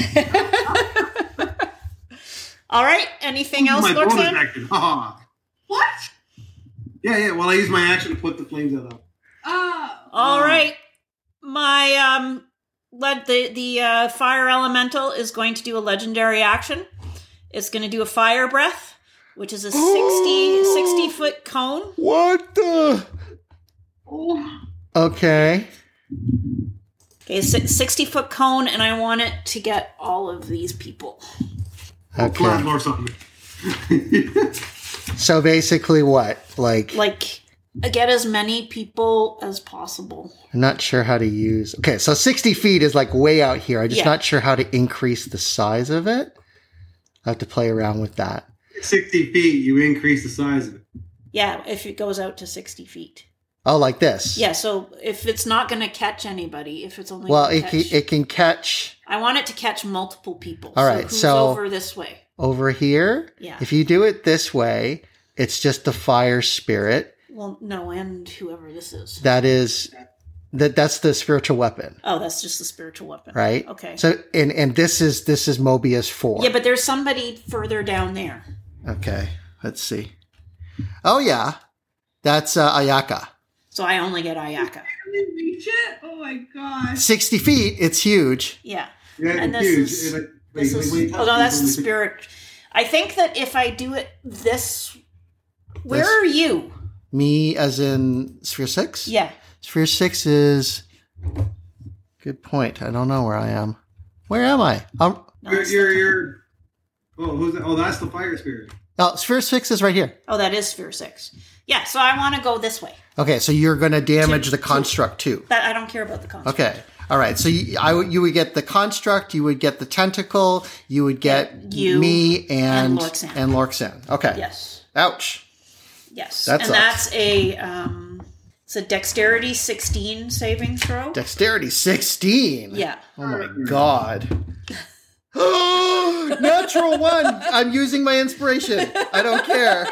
All right. Anything else, my bonus Lorxan? action. Ha. What? Yeah. Well, I use my action to put the flames out. Oh. All right. My the fire elemental is going to do a legendary action. It's going to do a fire breath, which is a 60 foot cone. What the? Oh. Okay. Okay, 60 foot cone, and I want it to get all of these people. Okay. Or something. So basically what? Like, Get as many people as possible. I'm not sure how to use... Okay, so 60 feet is like way out here. I'm just not sure how to increase the size of it. I have to play around with that. 60 feet, you increase the size of it. Yeah, if it goes out to 60 feet. Oh, like this? Yeah, so if it's not going to catch anybody, if it's only Well, gonna it can catch... I want it to catch multiple people. All right, who's so over this way? Over here? Yeah. If you do it this way, it's just the fire spirit. Well, no, and whoever this is. That's the spiritual weapon. Oh, that's just the spiritual weapon. Right? Okay. So and this is Mobius 4. Yeah, but there's somebody further down there. Okay. Let's see. Oh yeah. That's Ayaka. So I only get Ayaka. Can we reach it? Oh my god. 60 feet, it's huge. Yeah. Yeah, And it's this huge. is oh no, that's the spirit. I think that if I do it where are you? Me as in Sphere 6? Yeah. Sphere 6 is... Good point. I don't know where I am. Where am I? No, it's You're oh, who's that? Oh, that's the fire spirit. Oh, Sphere 6 is right here. Oh, that is Sphere 6. Yeah, so I want to go this way. Okay, so you're going to damage the construct too. That I don't care about the construct. Okay. All right. So you would get the construct, you would get the tentacle, you would get you me and Lorxan. Lorxan. Okay. Yes. Ouch. Yes. That and sucks. that's it's a dexterity 16 saving throw. Dexterity 16. Yeah. Oh my god. Natural 1. I'm using my inspiration. I don't care.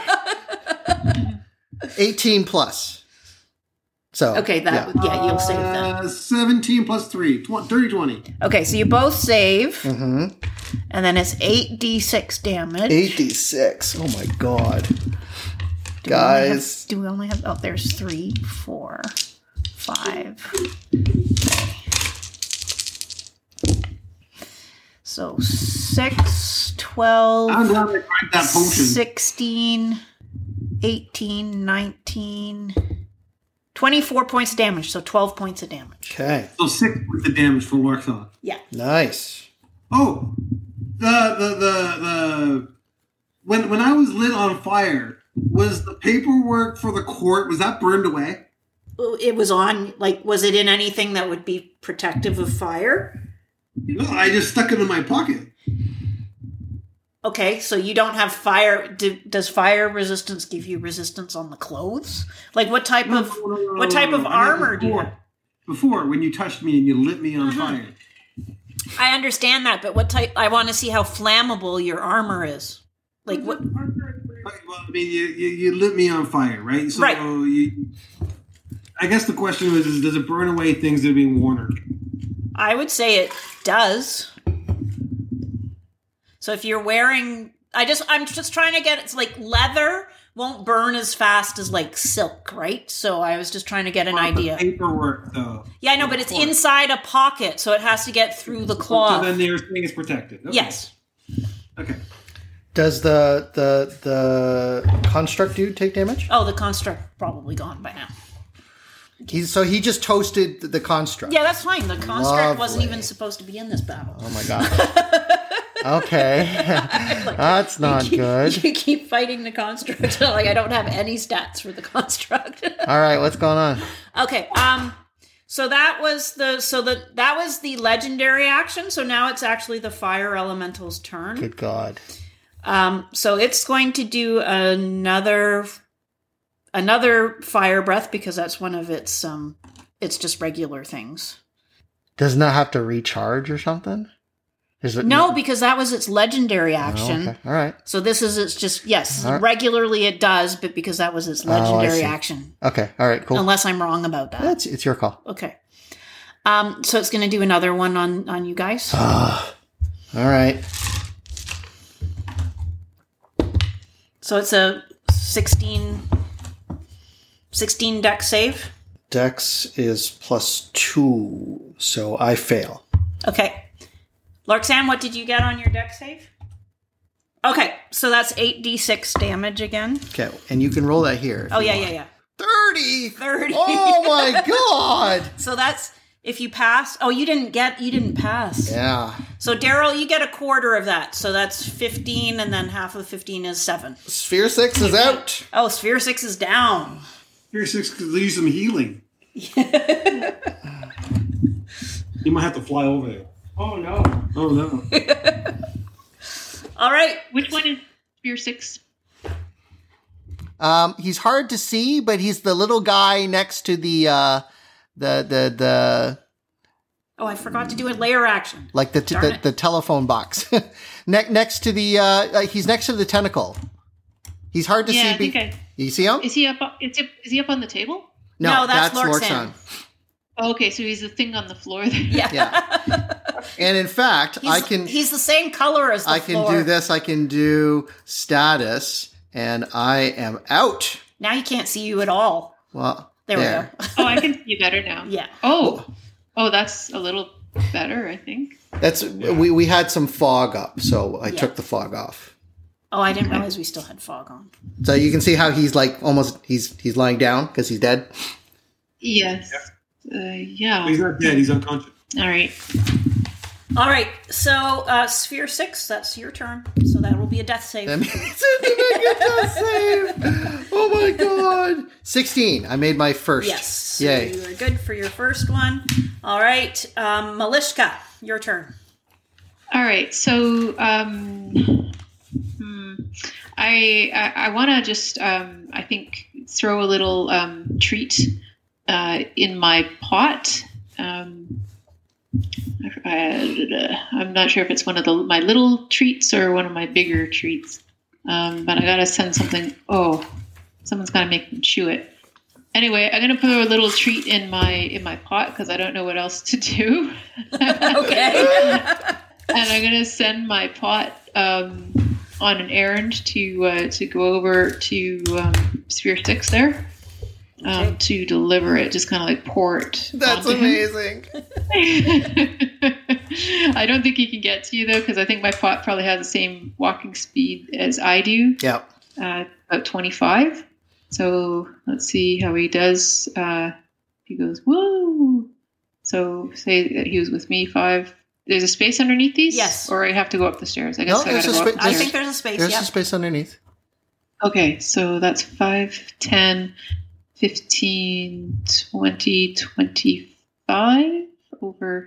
18 plus. So Okay, you'll save that. 17 plus 3. 20. Okay, so you both save. Mm-hmm. And then it's 8d6 damage. 8d6. Oh my god. Guys. Do we only have oh, there's 3, 4, 5. So 6, 12, I'm glad I drank that potion. 16, 18, 19, 24 points of damage. So 12 points of damage. Okay. So 6 with the damage for Lorxan. Yeah. Nice. Oh, the when I was lit on fire, was the paperwork for the court, was that burned away? It was on, was it in anything that would be protective of fire? No, I just stuck it in my pocket. Okay, so you don't have fire. Does fire resistance give you resistance on the clothes? Like what type of armor do you have? Before, when you touched me and you lit me on fire. I understand that, but what type? I want to see how flammable your armor is. Like what? Well, I mean, you lit me on fire, right? So Right. I guess the question was, does it burn away things that are being worn? I would say it does. So if you're wearing, I'm just trying to get it's like leather won't burn as fast as like silk, right? So I was just trying to get an idea. Paperwork, though. Yeah, I know, but it's inside a pocket, so it has to get through the cloth. So then they're saying it's protected. Okay. Yes. Okay. Does the construct dude take damage? Oh, the construct probably gone by now. So he just toasted the construct. Yeah, that's fine. The construct wasn't Lovely. even supposed to be in this battle. Oh my god. Okay. That's not good. You keep fighting the construct. Like I don't have any stats for the construct. All right, what's going on? Okay. So that was the legendary action. So now it's actually the fire elemental's turn. Good god. So it's going to do another fire breath because that's one of its it's just regular things. Doesn't that have to recharge or something? Is it No, because that was its legendary action. Oh, okay. All right. So this is its just yes, All right. regularly it does, but because that was its legendary see. action. Okay. All right. Cool. Unless I'm wrong about that. It's your call. Okay. So it's going to do another one on you guys. All right. So it's a 16 dex save. Dex is +2, so I fail. Okay. Larxan, what did you get on your dex save? Okay, so that's 8d6 damage again. Okay, and you can roll that here. Oh, yeah. 30! 30. Oh my god! So that's, if you pass, you didn't pass. Yeah. So Daryl, you get a quarter of that. So that's 15, and then half of 15 is 7. Sphere 6 is out. Oh, Sphere 6 is down. Sphere 6 could use some healing. You might have to fly over there. Oh no. Oh no. All right. Which one is Sphere 6? He's hard to see, but he's the little guy next to the Oh, I forgot to do a layer action. like the telephone box. Next to the he's next to the tentacle. He's hard to Yeah, see. I think You see him? Is he up? Is he up on the table? No, that's Larxan. Oh, okay, so he's the thing on the floor there. Yeah. And in fact, He's the same color as the floor. can do this. I can do status, and I am out. Now you can't see you at all. Well, There we go. Oh, I can see you better now. Yeah. Oh, that's a little better, I think. That's we had some fog up, so I took the fog off. Oh, I didn't realize we still had fog on. So you can see how he's like almost he's lying down because he's dead. Yes. Yeah. He's not dead. He's unconscious. All right. All right. So Sphere 6, that's your turn. So that will be a death save. That means it's a save. Oh my god! 16. I made my first. Yes. So Yay! you are good for your first one. All right. Malishka, your turn. All right. So, I want to just, I think, throw a little treat in my pot. I'm not sure if it's one of my little treats or one of my bigger treats. But I gotta send something. Oh, someone's gotta make me chew it. Anyway, I'm gonna put a little treat in my pot because I don't know what else to do. Okay. And I'm gonna send my pot on an errand to go over to Sphere 6 there. To deliver it, just kind of like pour it. That's amazing. I don't think he can get to you though, because I think my pot probably has the same walking speed as I do. Yeah. About 25. So let's see how he does. He goes, whoa. So say that he was with me 5. There's a space underneath these? Yes. Or I have to go up the stairs? I guess No, I gotta go up the I stairs. think there's a space. There's Yeah. a space underneath. Okay, so that's 5, 10, 15, 20, 25 over.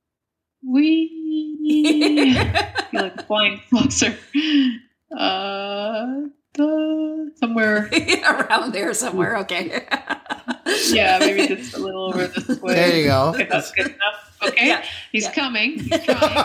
Wee. I feel like a flying saucer. Somewhere. Around there somewhere. Okay. Yeah, maybe just a little over this way. There you go. If that's good enough. Okay, Yeah, he's yeah. coming. He's trying.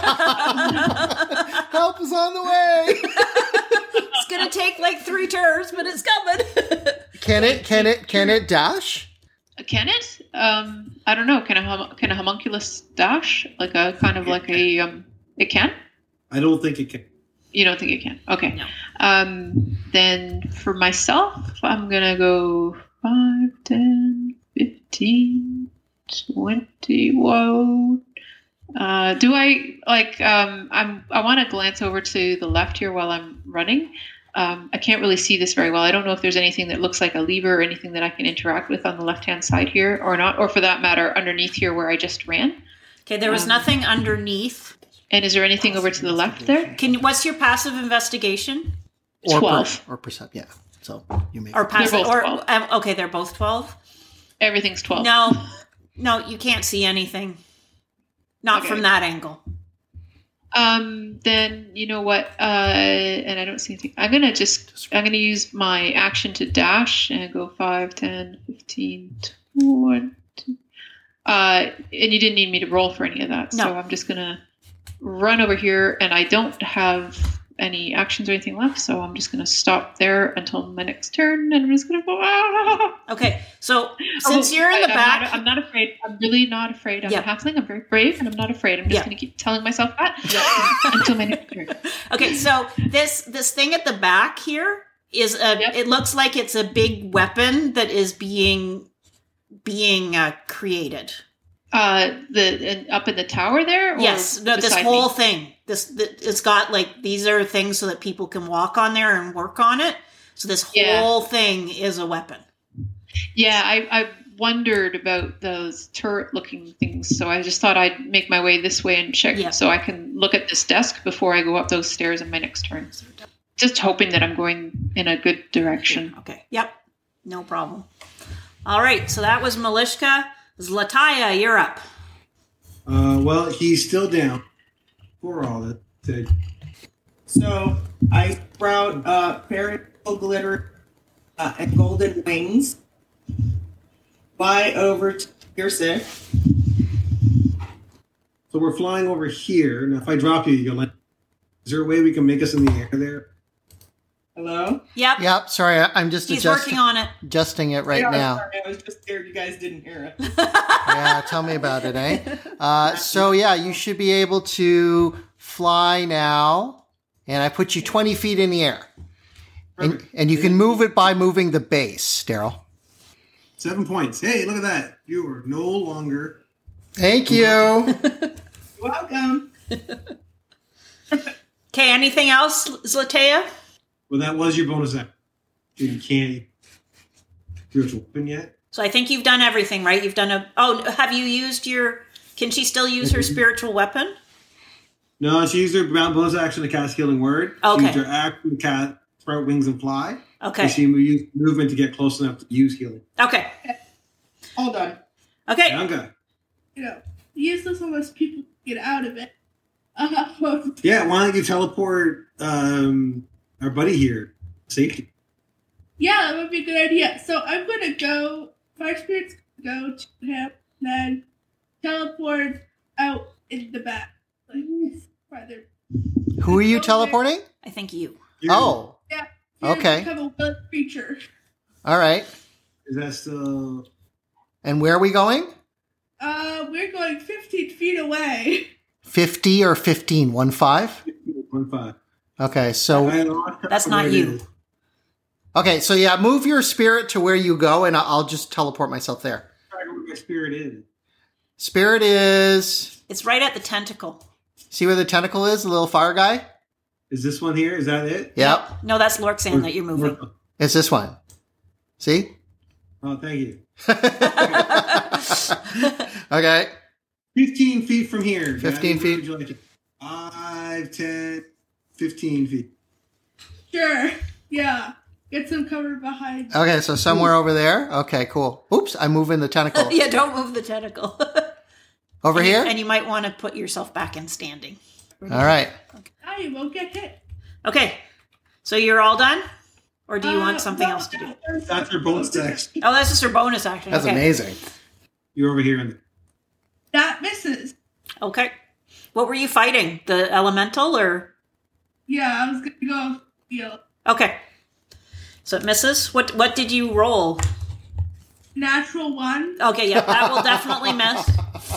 Help is on the way. It's gonna take like 3 turns, but it's coming. Can it dash? Can it? I don't know. Can a homunculus dash? Like a kind of like a it can? I don't think it can. You don't think it can? Okay. No. Then for myself, I'm gonna go 5, 10, 15, 20. Whoa. Do I like? I want to glance over to the left here while I'm running. I can't really see this very well. I don't know if there's anything that looks like a lever or anything that I can interact with on the left-hand side here or not, or for that matter, underneath here where I just ran. Okay, there was nothing underneath. And is there anything over to the left there? What's your passive investigation? 12. Or percept. Yeah. So you may. Or passive? both Or 12. okay, they're both 12. Everything's 12. No, you can't see anything. Not Okay. from that angle. Then you know what? And I don't see anything. I'm gonna use my action to dash and go 5, 10, 15, 20. And you didn't need me to roll for any of that, No. so I'm just gonna run over here. And I don't have any actions or anything left, so I'm just going to stop there until my next turn, and I'm just going to go, ah! Okay, so since you're in the back... I'm not afraid. I'm really not afraid. I'm a halfling. I'm very brave, and I'm not afraid. I'm just going to keep telling myself that until my next turn. Okay, so this thing at the back here is it looks like it's a big weapon that is being created. Up in the tower there? Or yes, this whole thing. It's got like, these are things so that people can walk on there and work on it. So this whole thing is a weapon. Yeah, I wondered about those turret-looking things, so I just thought I'd make my way this way and check so I can look at this desk before I go up those stairs in my next turn. Just hoping that I'm going in a good direction. Okay. Yep. No problem. All right. So that was Malishka. Zlataya, you're up. Well, he's still down for all that. So I sprout Fairyful Glitter and Golden Wings. Fly over to Pier 6. So we're flying over here. Now, if I drop you, you'll land. Is there a way we can make us in the air there? Hello? Yep. Sorry, I'm just He's working on it. Adjusting it right now. Sorry, I was just scared you guys didn't hear it. Yeah, tell me about it, eh? So yeah, you should be able to fly now. And I put you 20 feet in the air. And you can move it by moving the base, Daryl. 7 points. Hey, look at that. You are no longer... Thank you. You're welcome. Okay, anything else, Zlatea? Well, that was your bonus action. You can't spiritual weapon yet. So I think you've done everything, right? You've done have you used your... Can she still use her spiritual weapon? No, she used her bonus action to cast Healing Word. Okay. She used her action to cast Sprout Wings and Fly. Okay. And she used movement to get close enough to use healing. Okay. All done. Okay. Yeah, I'm good. Useless unless people get out of it. Yeah, why don't you teleport our buddy here? Safety. Yeah, that would be a good idea. So I'm going to go, Fire Spirit's go to him, then teleport out in the back. Like, farther. Who are you teleporting? I think you. Oh. Yeah. Okay. Become a willing creature. All right. Is that still... And where are we going? We're going 15 feet away. 50 or 15? 1-5? 1-5. Okay, so... That's not you. Okay, so yeah, move your spirit to where you go, and I'll just teleport myself there. I don't know where my spirit is. Spirit is... It's right at the tentacle. See where the tentacle is, the little fire guy? Is this one here? Is that it? Yep. No, that's Lorxan that you're moving. It's this one. See? Oh, thank you. Okay. 15 feet from here. 15 feet. 5, 10, 15 feet. Sure. Yeah. Get some cover behind. Okay, so somewhere over there. Okay, cool. Oops, I'm moving the tentacle. Yeah, don't move the tentacle. Over here? And you might want to put yourself back in standing. All right. Now you won't get hit. Okay. So you're all done? Or do you want something else to do? That's your bonus action. Oh, that's just her bonus action. That's okay. amazing. You're over here. That misses. Okay. What were you fighting? The elemental or? Yeah, I was going to go field. Okay. So it misses. What did you roll? Natural 1. Okay, yeah, that will definitely miss.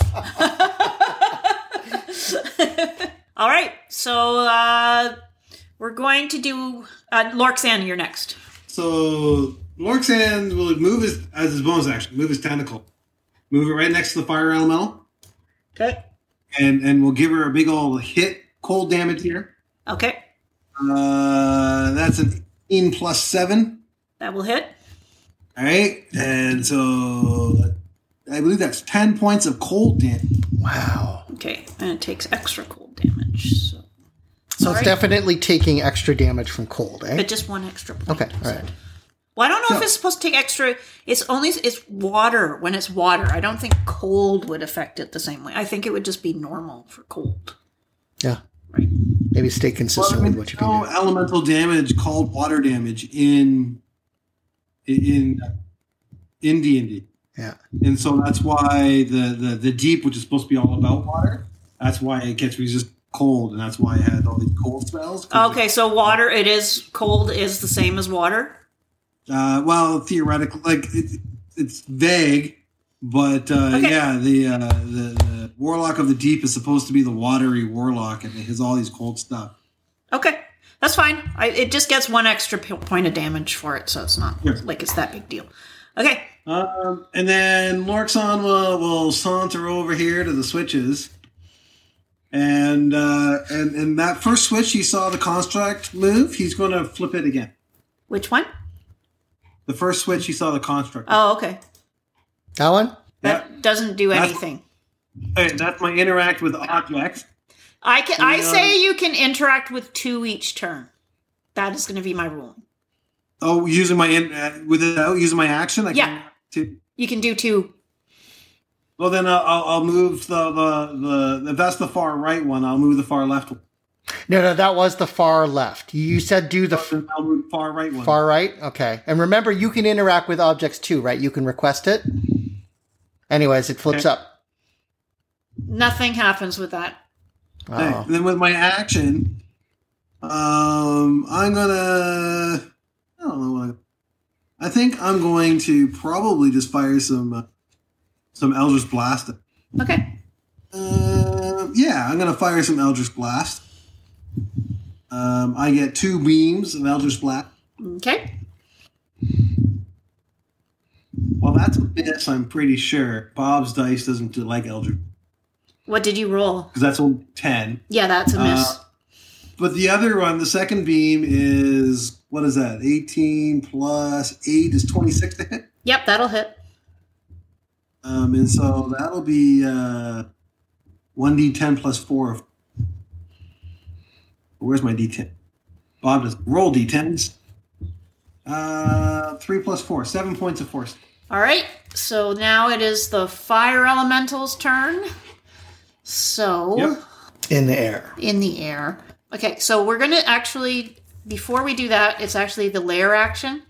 All right, so we're going to do Lorxan. You're next. So Lorxan will move as his bonus action, move his tentacle, move it right next to the fire elemental. Okay. And we'll give her a big old hit, cold damage here. Okay. That's an 18 plus 7. That will hit. All right, and so I believe that's 10 points of cold damage. Wow. Okay, and it takes extra cold damage. So it's definitely taking extra damage from cold, eh? But just one extra point. Okay, all right. Well, I don't know if it's supposed to take extra. It's water. When it's water, I don't think cold would affect it the same way. I think it would just be normal for cold. Yeah. Right. Maybe stay consistent with what you can do. Elemental damage called water damage in D&D. Yeah. And so that's why the deep, which is supposed to be all about water, that's why it gets resistant cold, and that's why I had all these cold spells. Okay, so water, it is cold is the same as water? Well, theoretically, like it's vague, but Okay. yeah, the Warlock of the Deep is supposed to be the watery warlock, and it has all these cold stuff. Okay, that's fine. It just gets one extra point of damage for it, so it's not like it's that big deal. Okay. And then Lorxon will saunter over here to the switches. And that first switch he saw the construct move, he's going to flip it again. Which one? The first switch he saw the construct. Oh, okay. That one? That doesn't do That's- anything. Hey, that's my interact with objects. I say you can interact with 2 each turn. That is going to be my rule. Oh, using my without using my action. I Yeah. can to, You can do 2. well, then I'll move the if that's the far right one, I'll move the far left one. No, that was the far left. You said do the I'll move the far right one. far right? Okay. And remember, you can interact with objects too, right? You can request it. Anyways, it flips Okay. up. Nothing happens with that. Okay, Oh. then with my action, I'm gonna. I don't know. I think I'm going to probably just fire some Eldritch Blast. Okay. Yeah, I'm gonna fire some Eldritch Blast. I get 2 beams of Eldritch Blast. Okay. Well, that's a miss, I'm pretty sure. Bob's dice doesn't do like Eldritch What did you roll? because that's only 10. Yeah, that's a miss. But the other one, the second beam is, what is that? 18 plus 8 is 26 to hit. Yep, that'll hit. And so that'll be 1d10 plus 4. Where's my d10? Bob does roll d10s. 3 plus 4, 7 points of force. All right. So now it is the fire elemental's turn. So Yep. In the air. in the air. Okay, so we're going to actually, before we do that, it's actually the lair action.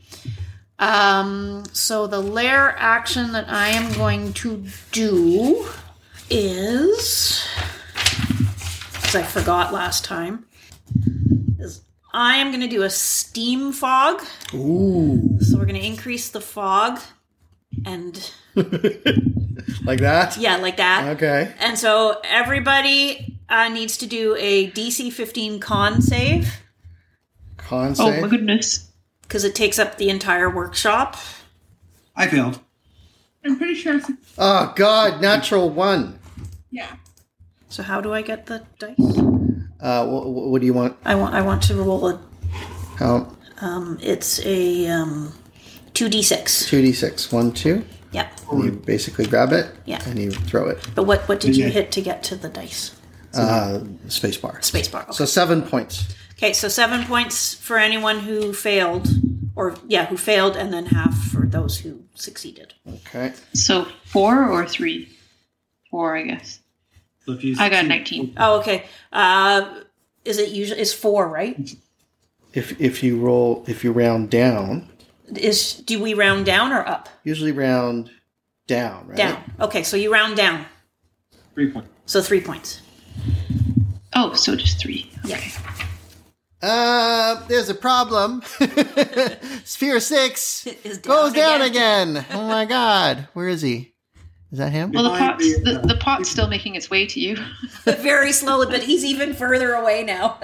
So the lair action that I am going to do is, because I forgot last time, is I am going to do a steam fog. Ooh. So we're going to increase the fog and Like that? yeah, like that. Okay. And so everybody needs to do a DC 15 con save Con Oh save. my goodness. because it takes up the entire workshop. I failed. I'm pretty sure it's, Oh, God. Natural 1. yeah. So how do I get the dice? What do you want? I want to roll a. How? It's a 2d6. 2d6. 1, 2. Yep. And you basically grab it. Yeah. And you throw it. But what did you Yeah. hit to get to the dice? Spacebar. Spacebar. Okay. So 7 points. Okay, so 7 points for anyone who failed, who failed, and then half for those who succeeded. Okay. So 4 or 3? 4, I guess. So if you I got 19. Oh, okay. Is it usually is 4, right? If you round down, Do we round down or up? usually round down, right? Down. Okay, so you round down. 3 points. So 3 points. Oh, so just 3. Okay. There's a problem. Sphere 6 Is goes down again. Oh my God. Where is he? Is that him? Well, the Behind pot's, the, the pot's still making its way to you. Very slowly, but he's even further away now.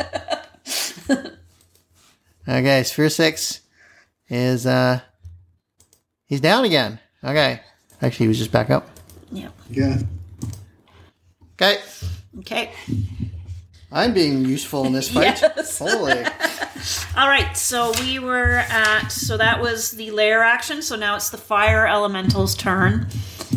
Okay, Sphere 6 is, he's down again. Okay. Actually, he was just back up. Yeah. Yeah. Okay. Okay. I'm being useful in this fight. Yes. Holy. All right. So we were at. So that was the lair action. So now it's the fire elemental's turn,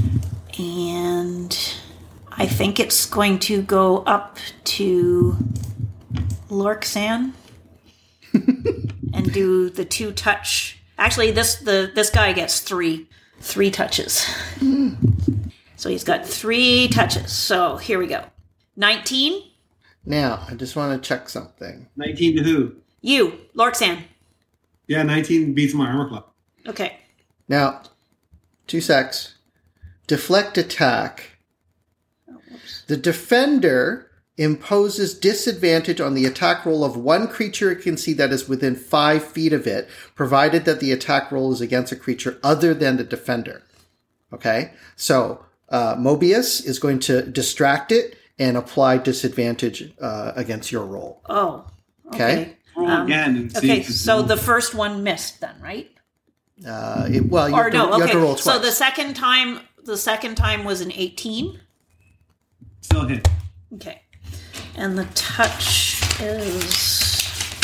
and I think it's going to go up to Lorxan and do the 2 touch. Actually, this guy gets three touches. So he's got 3 touches. So here we go. 19. Now, I just want to check something. 19 to who? You, Lorxan. Yeah, 19 beats my armor club. Okay. Now, 2 secs. Deflect attack. The defender imposes disadvantage on the attack roll of one creature it can see that is within 5 feet of it, provided that the attack roll is against a creature other than the defender. Okay? So, Mobius is going to distract it and apply disadvantage against your roll. Oh. Okay. Roll again and see. Okay, so the first one missed then, right? You have to roll twice. So the second time was an 18. Still hit. Okay. And the touch is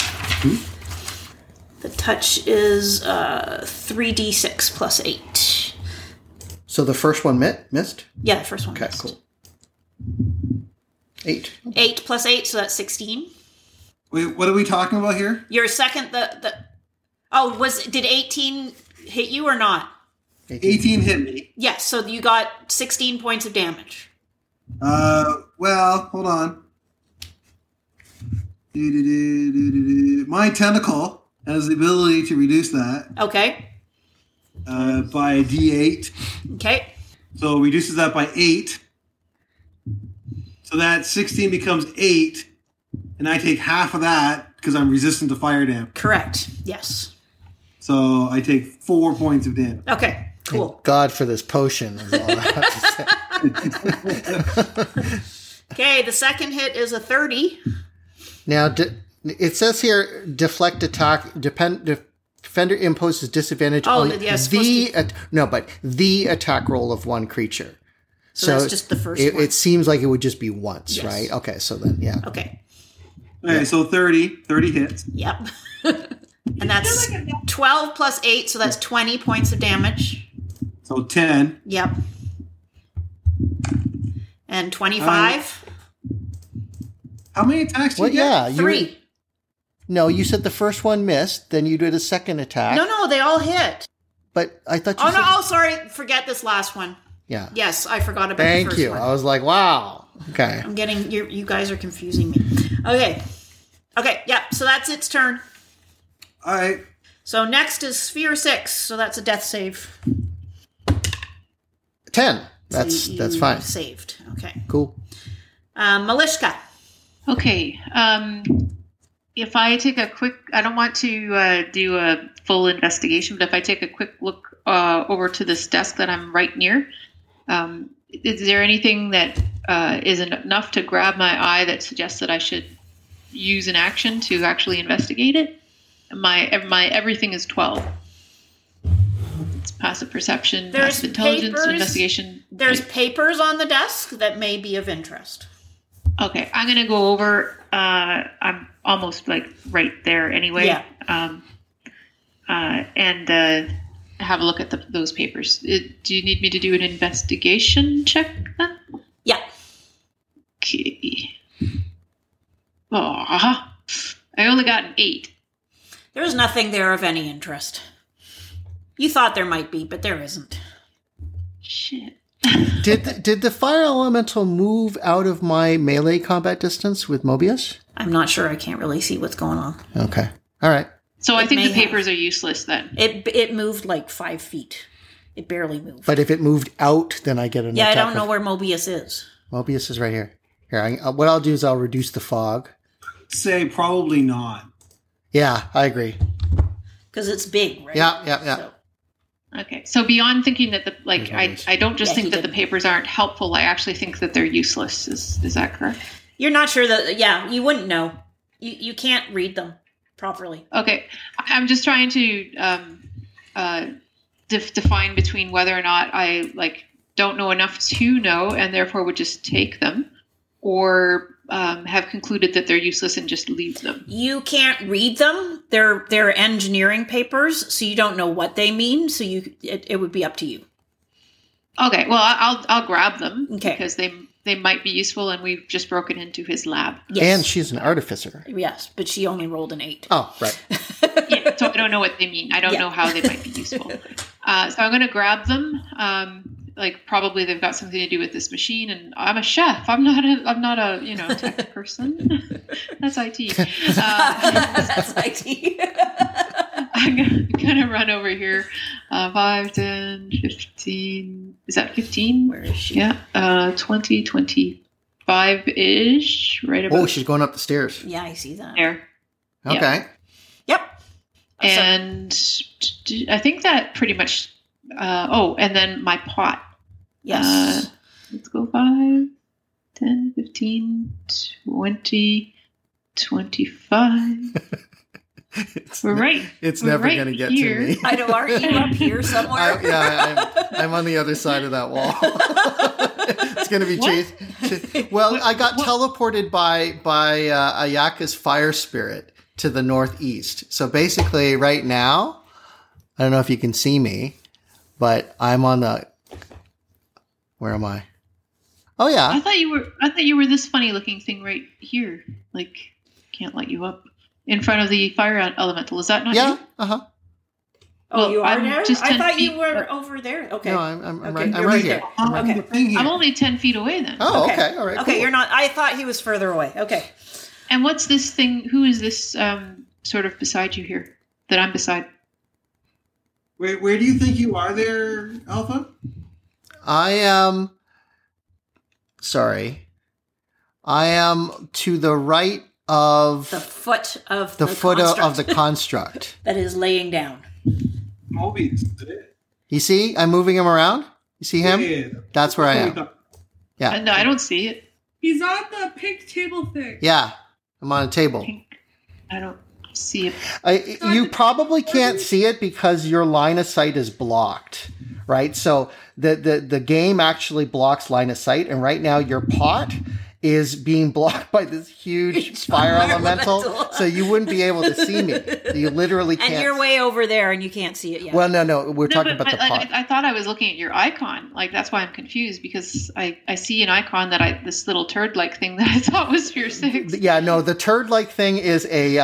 3d6 plus 8. So the first one missed? Yeah, the first one Okay, missed. cool. 8. 8 plus 8, so that's 16. Wait, what are we talking about here? Your second, did 18 hit you or not? 18 hit me. Yes, so you got 16 points of damage. Well, hold on. My tentacle has the ability to reduce that Okay. by a d8. Okay. So it reduces that by 8. So that 16 becomes 8, and I take half of that because I'm resistant to fire damage. Correct. Yes. So I take 4 points of damage. Okay. Cool. Thank God for this potion. Is all I have to say. Okay, the second hit is a 30. Now, it says here, deflect attack, defender imposes disadvantage on the attack roll of one creature. So that's just the first one. It seems like it would just be once, Yes. right? Okay, so then, yeah. Okay. Okay, so 30 hits. Yep. And that's 12 plus 8, so that's 20 points of damage. So 10. Yep. And 25. How many attacks do you get? 3. No, you said the first one missed, then you did a second attack. No, they all hit. But I thought you said... sorry. Forget this last one. Yeah. Yes, I forgot about the Thank first you. one. I was like, wow. Okay. I'm getting... You guys are confusing me. Okay, yeah, so that's its turn. All right. So next is Sphere 6, so that's a death save. 10. So That's you fine. Saved. Okay. Cool. Malishka. Okay. If I take a quick, I don't want to do a full investigation, but if I take a quick look over to this desk that I'm right near, is there anything that is enough to grab my eye that suggests that I should use an action to actually investigate it? My everything is 12. It's passive perception, There's passive intelligence, papers. investigation. There's papers on the desk that may be of interest. Okay, I'm gonna go over. I'm almost like right there anyway. Yeah. And have a look at those papers. Do you need me to do an investigation check then? Yeah. Okay. I only got an 8. There's nothing there of any interest. You thought there might be, but there isn't. Shit. Did the fire elemental move out of my melee combat distance with Mobius? I'm not sure. I can't really see what's going on. Okay. All right. So I think may the papers are useless then. It moved like 5 feet. It barely moved. But if it moved out, then I get an Yeah, I attack don't know where Mobius is. Mobius is right here. What I'll do is I'll reduce the fog. Say probably not. Yeah, I agree. Because it's big, right? Yeah. So, Okay. So beyond thinking that I don't just Yeah, think he that the didn't. papers aren't helpful. I actually think that they're useless. Is that correct? you're not sure that... Yeah, you wouldn't know. You can't read them properly. Okay. I'm just trying to define between whether or not I don't know enough to know and therefore would just take them, or have concluded that they're useless and just leave them. You can't read them. They're engineering papers, so you don't know what they mean. So it would be up to you. Okay. Well, I'll grab them Okay. because they might be useful, and we've just broken into his lab. Yes. And she's an artificer. Yes, but she only rolled an 8. Oh, right. Yeah, so I don't know what they mean. I don't know how they might be useful. So I'm going to grab them. Probably they've got something to do with this machine, and I'm a chef. I'm not a tech person. That's IT. That's IT. I'm gonna run over here. 5, 10, 15. Is that 15? Where is she? Yeah. 20, 25. 5-ish, right about Oh, she's going up the stairs. Yeah, I see that. there. Okay. Yep. And I think that pretty much. And then my pot. Yes. Let's go 5, 10, 15, 20, 25. We're right. It's We're never right going to get here. to me. I know. Aren't you up here somewhere? I'm on the other side of that wall. It's going to be chased. Well, I got teleported by Ayaka's fire spirit to the northeast. So basically, right now, I don't know if you can see me, but I'm on the. Where am I? Oh yeah. I thought you were this funny looking thing right here. Like, can't light you up in front of the fire elemental. Is that not Yeah. you? Uh-huh. Oh, you are I'm there? just I 10 thought you feet- were over there. Okay. No, I'm Okay, right, I'm you're right here. Okay. The thing here. I'm only 10 feet away then. Oh, okay. All right. Okay, cool. you're not. I thought he was further away. Okay. And what's this thing? Who is this sort of beside you here that I'm beside? Where do you think you are there, Alpha? I am. Sorry. I am to the right of The foot of the foot of construct the construct. that is laying down. Mobius. Is it? You see? I'm moving him around. You see him? Yeah. That's where I am. Yeah. No, I don't see it. He's on the pink table thing. Yeah. I'm on a table. Pink. I don't see it. You probably can't see it because your line of sight is blocked, right? So the game actually blocks line of sight, and right now your pot is being blocked by this huge fire elemental, so you wouldn't be able to see me. You literally can't. And you're way over there, and you can't see it yet. Well, no, we're talking but about the pot. I thought I was looking at your icon. Like, that's why I'm confused, because I see an icon this little turd-like thing that I thought was Sphere 6. Yeah, no, the turd-like thing is a.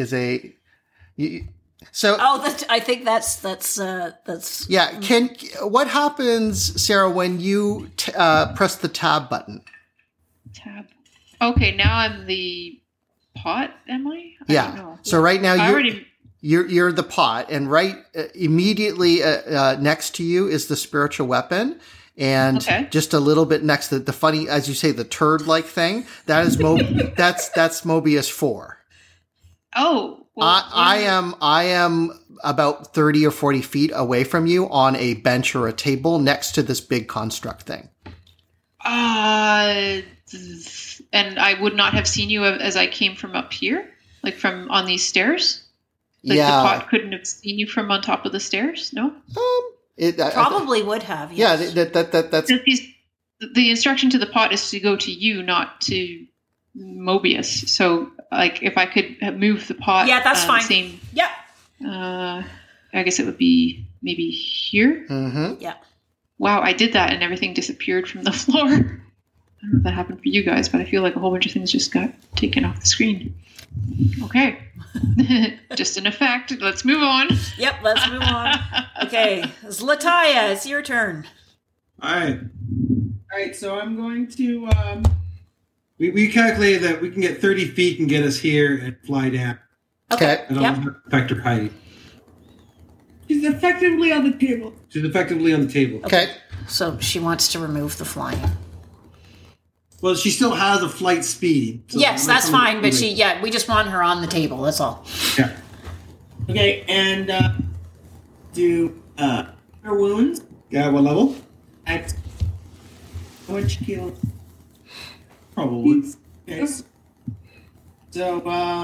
So I think that's yeah. What happens, Sarah, when you press the tab button? Tab. Okay, now I'm the pot, am I? I don't know. So right now I already... you're the pot, and right immediately next to you is the spiritual weapon, and just a little bit next to the funny, as you say, the turd-like thing. That is that's Mobius 4. Oh, well, I am about 30 or 40 feet away from you on a bench or a table next to this big construct thing. And I would not have seen you as I came from up here, like from on these stairs. Like yeah, the pot couldn't have seen you from on top of the stairs. No, probably would have. Yes. Yeah, that's the instruction to the pot is to go to you, not to Mobius. So, like, if I could move the pot, yeah, that's fine. Same, yeah. I guess it would be maybe here. Mm-hmm. Yeah. Wow, I did that and everything disappeared from the floor. I don't know if that happened for you guys, but I feel like a whole bunch of things just got taken off the screen. Okay. Just an effect. Let's move on. Yep, let's move on. Okay. Zlataya, it's your turn. All right. All right, so I'm going to. We calculated that we can get 30 feet and get us here and fly down. Okay. I don't Yep. have to affect her height. She's effectively on the table. She's effectively on the table. Okay. So she wants to remove the flying. Well, she still has a flight speed. So Yes, that's fine, but anyway. we just want her on the table, that's all. Yeah. Okay, and do her wounds Yeah, what level? at how much kill? Probably. Yes. So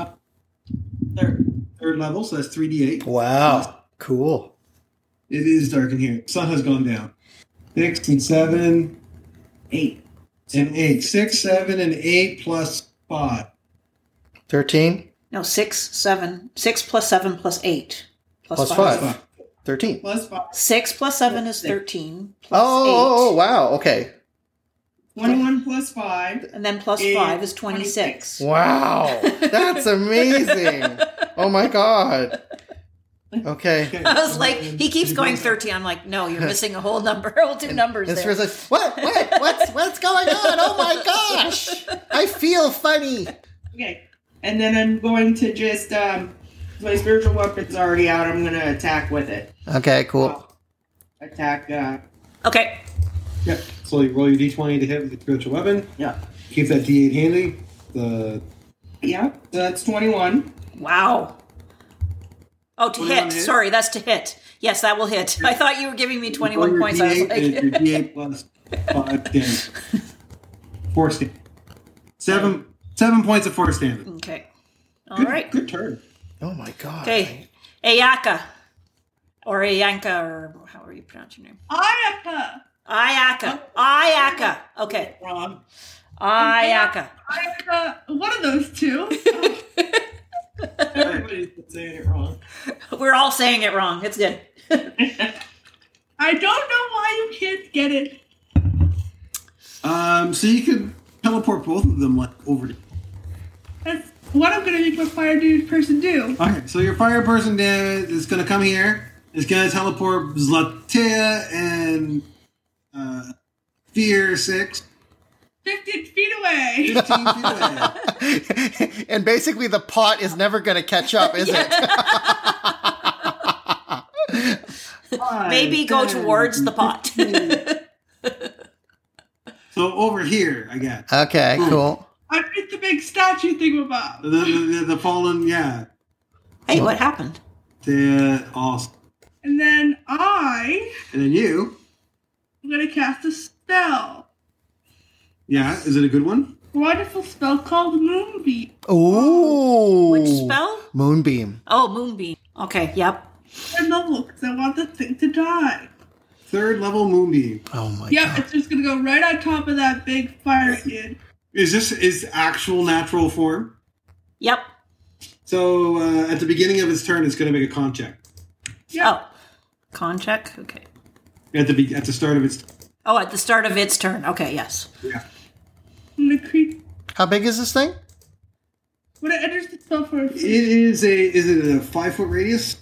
Third level, so that's 3d8. Wow. Cool. It is dark in here. Sun has gone down. 6 and 7 8. and 8. 6, 7, and 8 plus 5. 13 No, 6 plus 7 plus 8. plus 5. 5. 13. Plus 5. 6 plus 7 is 13. Plus Oh, 8. wow. Okay. 21 plus 5. And then plus is 5 is 26. Wow. That's amazing. Oh my God. Okay. I was like, he keeps going 13. I'm like, no, you're missing a whole two numbers And there. Sarah's like, what's going on? Oh my gosh. I feel funny. Okay. And then I'm going to just, my spiritual weapon's already out. I'm going to attack with it. Okay, cool. Attack, Okay. Yep. So you roll your d20 to hit with the spiritual weapon. yeah. keep that D8 handy. Yeah, that's 21. Wow. Oh, to 21 hit. hit? Sorry, that's to hit. Yes, that will hit. I thought you were giving me 21 Your points. I was D8 like, and your D8 plus 5 damage. 4 damage. 7 points of force damage. okay. All Good, right. Good turn. Oh my god. Okay. Ayaka. Or Ayanka, or however you pronounce your name. Ayaka. Ayaka. Okay. Wrong. Ayaka. Ayaka. One of those two. Everybody's saying it wrong. We're all saying it wrong. It's good. I don't know why you can't get it. So you could teleport both of them like over to. That's what I'm gonna make my fire dude person do. Okay, so your fire person is going to come here. It's going to teleport Zlatea and Fear 6. 15 feet away. 15 feet away. And basically the pot is never going to catch up, is it? 5, Maybe go 10, towards the pot. 15. So over here, I guess. Okay, cool. I made the big statue thing about. The fallen, yeah. Hey, what happened? They're awesome. And then And then you. I'm gonna cast a spell. Yeah, is it a good one? A wonderful spell called Moonbeam. Ooh. Which spell? Moonbeam. Oh, Moonbeam. Okay, yep. Third level, because I want the thing to die. 3rd level Moonbeam. Oh my Yep, god. it's just gonna go right on top of that big fire kid. Is this actual natural form? Yep. So at the beginning of its turn, it's going to make a con check. Yep. Oh. Con check? Okay. At the start of its. Oh, at the start of its turn. Okay, yes. Yeah. I'm gonna creep. How big is this thing? When it enters the spell for Is it a 5-foot radius?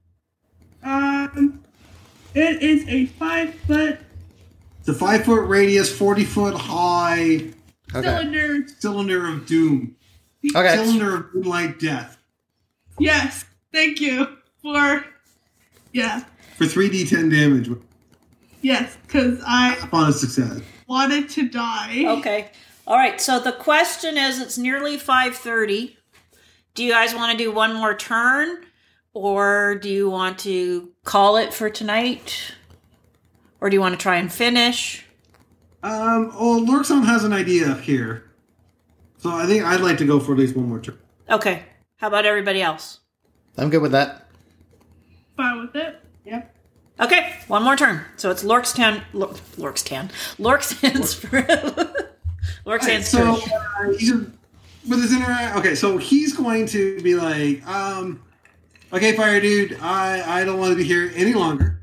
it is a 5 foot It's a 5-foot radius, 40-foot high cylinder. cylinder of doom. Okay. Cylinder of moonlight death. Yes, thank you for. Yeah, For 3d10 damage yes, because I upon a success. wanted to die. Okay. All right, so the question is, it's nearly 5:30. Do you guys want to do one more turn? Or do you want to call it for tonight? Or do you want to try and finish? Lorkson has an idea here. So I think I'd like to go for at least one more turn. Okay. How about everybody else? I'm good with that. Fine with it. Yep. Okay, one more turn. So it's Lork's turn. Lork's hands for Lork's hands So turn. he's with his okay, so he's going to be like, okay, fire dude, I don't want to be here any longer.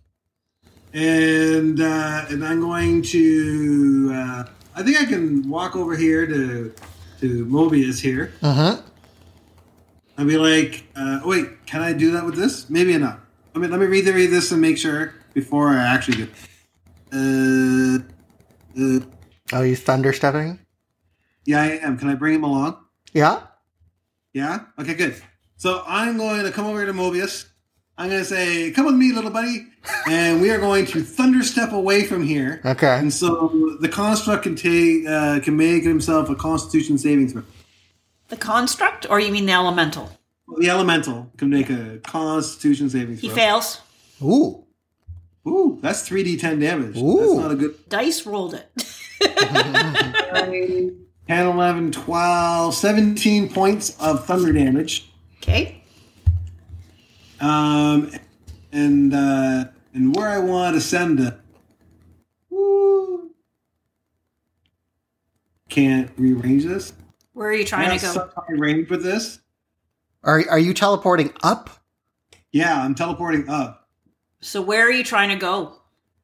And I'm going to I think I can walk over here to Mobius here. Uh-huh. I'll be like, wait, can I do that with this? Maybe not. I mean, let me read this and make sure before I actually do. Oh, you thunderstepping? Yeah, I am. Can I bring him along? Yeah? Yeah? Okay, good. So I'm going to come over to Mobius. I'm going to say, come with me, little buddy. And we are going to thunderstep away from here. Okay. And so the construct can make himself a Constitution saving throw. The construct, or you mean the elemental? The elemental can make a Constitution saving throw. He fails. Ooh. Ooh, that's 3d10 damage. Ooh. That's not a good... Dice rolled it. 10, 11, 12, 17 points of thunder damage. Okay. And where I want to send it. Woo. Can't rearrange this. Where are you trying to go? Some high range with this. Are you teleporting up? Yeah, I'm teleporting up. So where are you trying to go?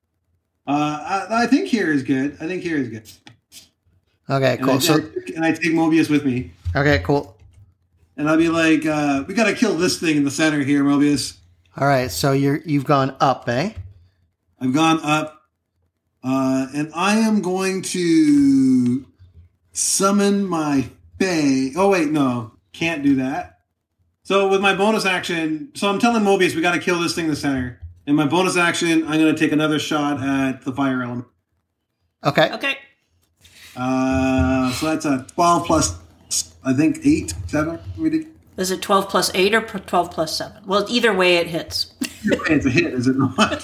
I think here is good. Okay, cool. And I take Mobius with me. Okay, cool. And I'll be like, we got to kill this thing in the center here, Mobius. All right, so you've gone up, eh? I've gone up. And I am going to summon my Fae. Oh, wait, no. Can't do that. So with my bonus action, so I'm telling Mobius we got to kill this thing in the center. In my bonus action, I'm going to take another shot at the fire element. Okay. Okay. So that's a 12 plus, I think, 8, 7. We did. Is it 12 plus 8 or 12 plus 7? Well, either way it hits. It's a hit, is it not?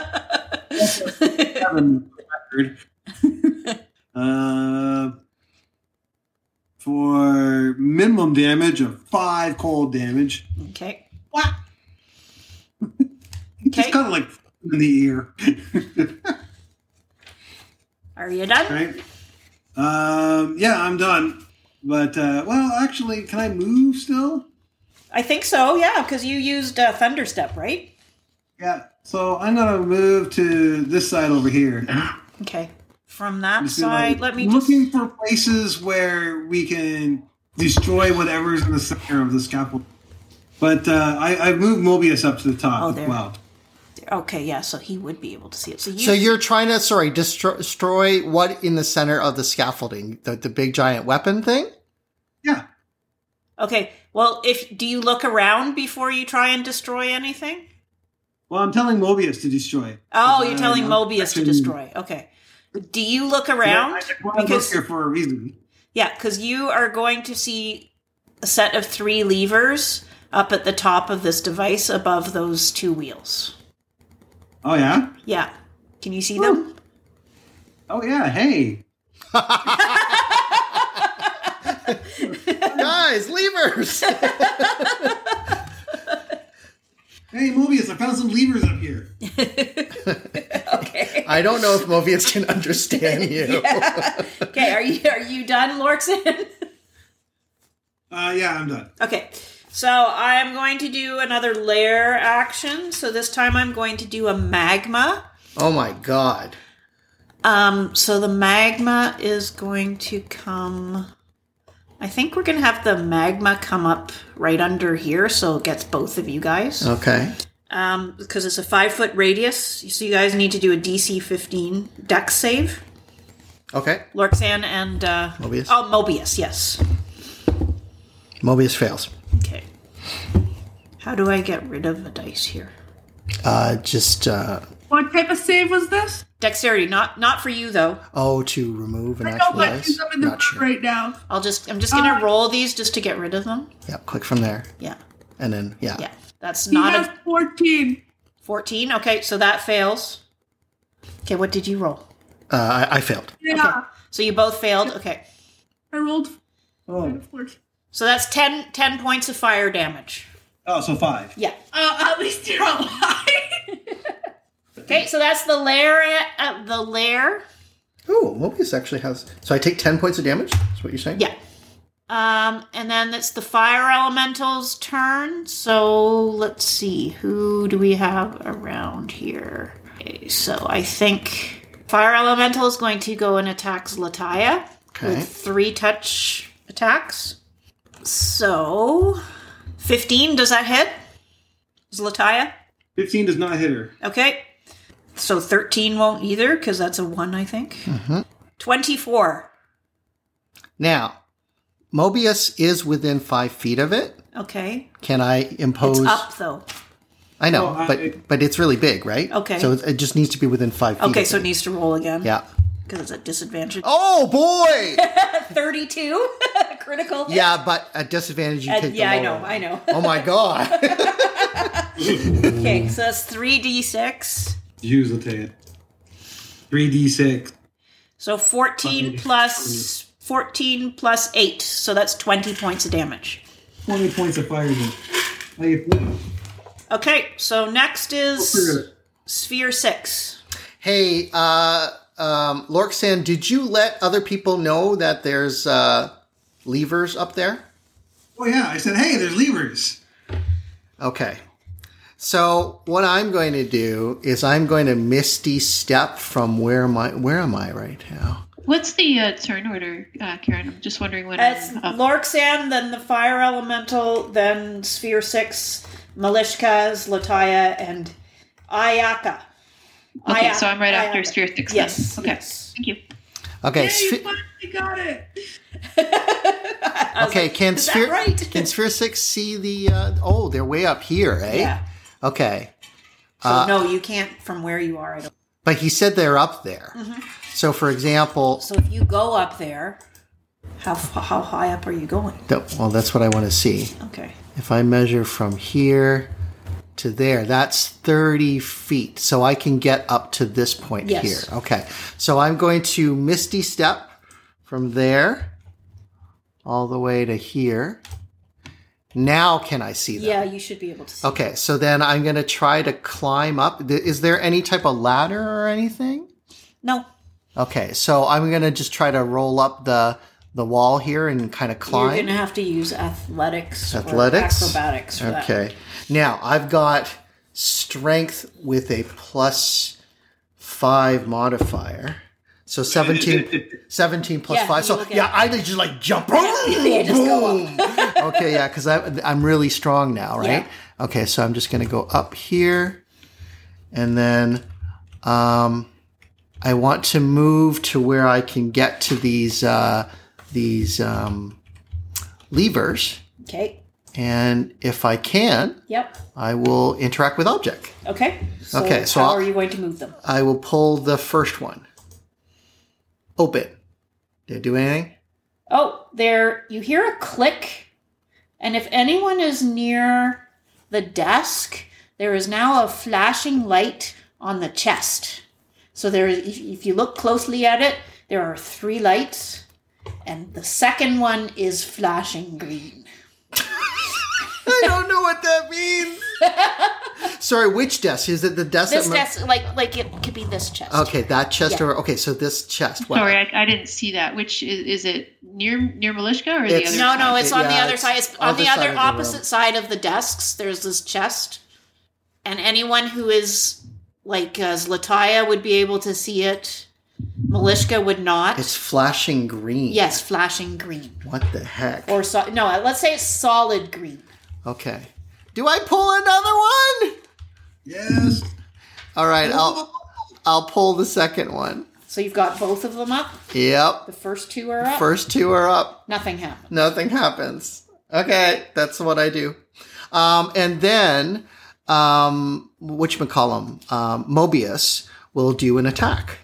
7 record. For minimum damage of 5 cold damage. Okay. What? Okay. Just kind of like in the ear. Are you done? Right? Yeah, I'm done. But, well, actually, can I move still? I think so, yeah, because you used Thunderstep, right? Yeah. So I'm going to move to this side over here. Okay. From that Just side, like let me just... looking for places where we can destroy whatever's in the center of the scaffold. But I've moved Mobius up to the top as there. well. Okay, yeah, so he would be able to see it. So you're trying to, destroy what in the center of the scaffolding? The big giant weapon thing? Yeah. Okay, well, do you look around before you try and destroy anything? Well, I'm telling Mobius to destroy it. Oh, you're telling Mobius to destroy. Okay. Do you look around? I'm here for a reason. Yeah, because you are going to see a set of 3 levers up at the top of this device above those 2 wheels. Oh, yeah? Yeah. Can you see them? Oh, yeah. Hey. Guys, levers! Hey, Mobius, I found some levers up here. Okay. I don't know if Mobius can understand you. Yeah. Okay, are you done, Lorxan? Yeah, I'm done. Okay. So I am going to do another lair action. So this time I'm going to do a magma. Oh my god. So the magma is going to come... I think we're going to have the magma come up right under here, so it gets both of you guys. Okay. Because it's a 5-foot radius, so you guys need to do a DC 15 Dex save. Okay. Lorxan and... Mobius? Oh, Mobius, yes. Mobius fails. Okay. How do I get rid of a dice here? What type of save was this? Dexterity, not for you though. To remove an I know, actual but dice? I'm in the Not sure. right now. I'm just gonna roll these just to get rid of them. Yeah, click from there. Yeah. And then, yeah. Yeah. That's He not has a 14. 14. Okay, so that fails. Okay, what did you roll? I failed. Yeah. Okay. So you both failed. Okay. I rolled Oh. 14. So that's 10 points of fire damage. Oh, so 5. Yeah. At least you're alive. Okay, so that's the lair. Oh, Mobius actually has... So I take 10 points of damage? That's what you're saying? Yeah. And then it's the fire elemental's turn. So let's see. Who do we have around here? Okay, so I think fire elemental is going to go and attack Zlataya with 3 touch attacks. So 15, does that hit? Zlataya? 15 does not hit her. Okay. So 13 won't either, because that's a 1, I think. 24. Now, Mobius is within 5 feet of it. Okay. Can I impose... It's up, though. I know, Well, but it's really big, right? Okay. So it just needs to be within 5 feet. Okay, of so it. it needs to roll again. Yeah. Because it's at disadvantage. Oh, boy! 32? Critical hit. Yeah, but at disadvantage, you take the yeah, lower I know. Oh, my God. Okay, so that's 3d6. Use the tail. 3d6. So 14 plus 8. So that's 20 points of damage. 20 points of fire damage. How you feeling? Okay, so next is Sphere 6. Hey, Lorxan, did you let other people know that there's levers up there? Oh, yeah. I said, hey, there's levers. Okay. So what I'm going to do is I'm going to Misty Step from where am I right now? What's the turn order, Karen? I'm just wondering when It's I'm up. Lorxan, then the Fire Elemental, then Sphere 6, Malishka, Zlataya, and Ayaka. Okay, so I'm right after Ayaka. Sphere 6 then. Yes. Okay, Yes. thank you. Okay. Hey, you finally got it. Okay, can is that Sphere right? can Sphere 6 see the they're way up here, eh? Yeah. Okay. So no, you can't from where you are. I don't. But he said they're up there. So, for example, So if you go up there, how high up are you going? well, that's what I want to see. Okay. If I measure from here to there, that's 30 feet. So I can get up to this point Yes. here. Okay. So I'm going to Misty Step from there all the way to here. Now can I see them? Yeah, you should be able to see. Okay. So then I'm going to try to climb up. Is there any type of ladder or anything? No, Okay. So I'm going to just try to roll up the wall here and kind of you're climb. going to have to use athletics or Athletics? acrobatics for that. Okay. Now, I've got strength with a +5 modifier. So 17 plus Yeah, 5. you So, look at yeah, it. I just like jump. Yeah, just go up. Okay, yeah, because I'm really strong now, right? Yeah. Okay, so I'm just going to go up here. And then I want to move to where I can get to these levers. Okay. And if I can, Yep. I will interact with object. Okay. Okay, so how I'll- are you going to move them? I will pull the first one. Open. Did it do anything? Oh, there, you hear a click, and if anyone is near the desk, there is now a flashing light on the chest. So there is, if you look closely at it, there are 3 lights, and the second one is flashing green. I don't know what that means. Sorry, which desk? Is it the desk? This that desk, like it could be this chest. Okay, that chest. Yeah. Or okay, so this chest. Wow. Sorry, I didn't see that. Which is it near Malishka or the It's- other No, side? no, it's on the Yeah, other it's side. It's on the other side other of the opposite room. side of the desks. There's this chest, and anyone who is like Zlataya would be able to see it. Malishka would not. It's flashing green. Yes, flashing green. What the heck? Or no, let's say it's solid green. Okay. Do I pull another one? Yes. All right, I'll pull the second one. So you've got both of them up. Yep. The first 2 are up. First 2 are up. Nothing happened. Nothing happens. Okay, that's what I do. And then, whatchamacallem, Mobius will do an attack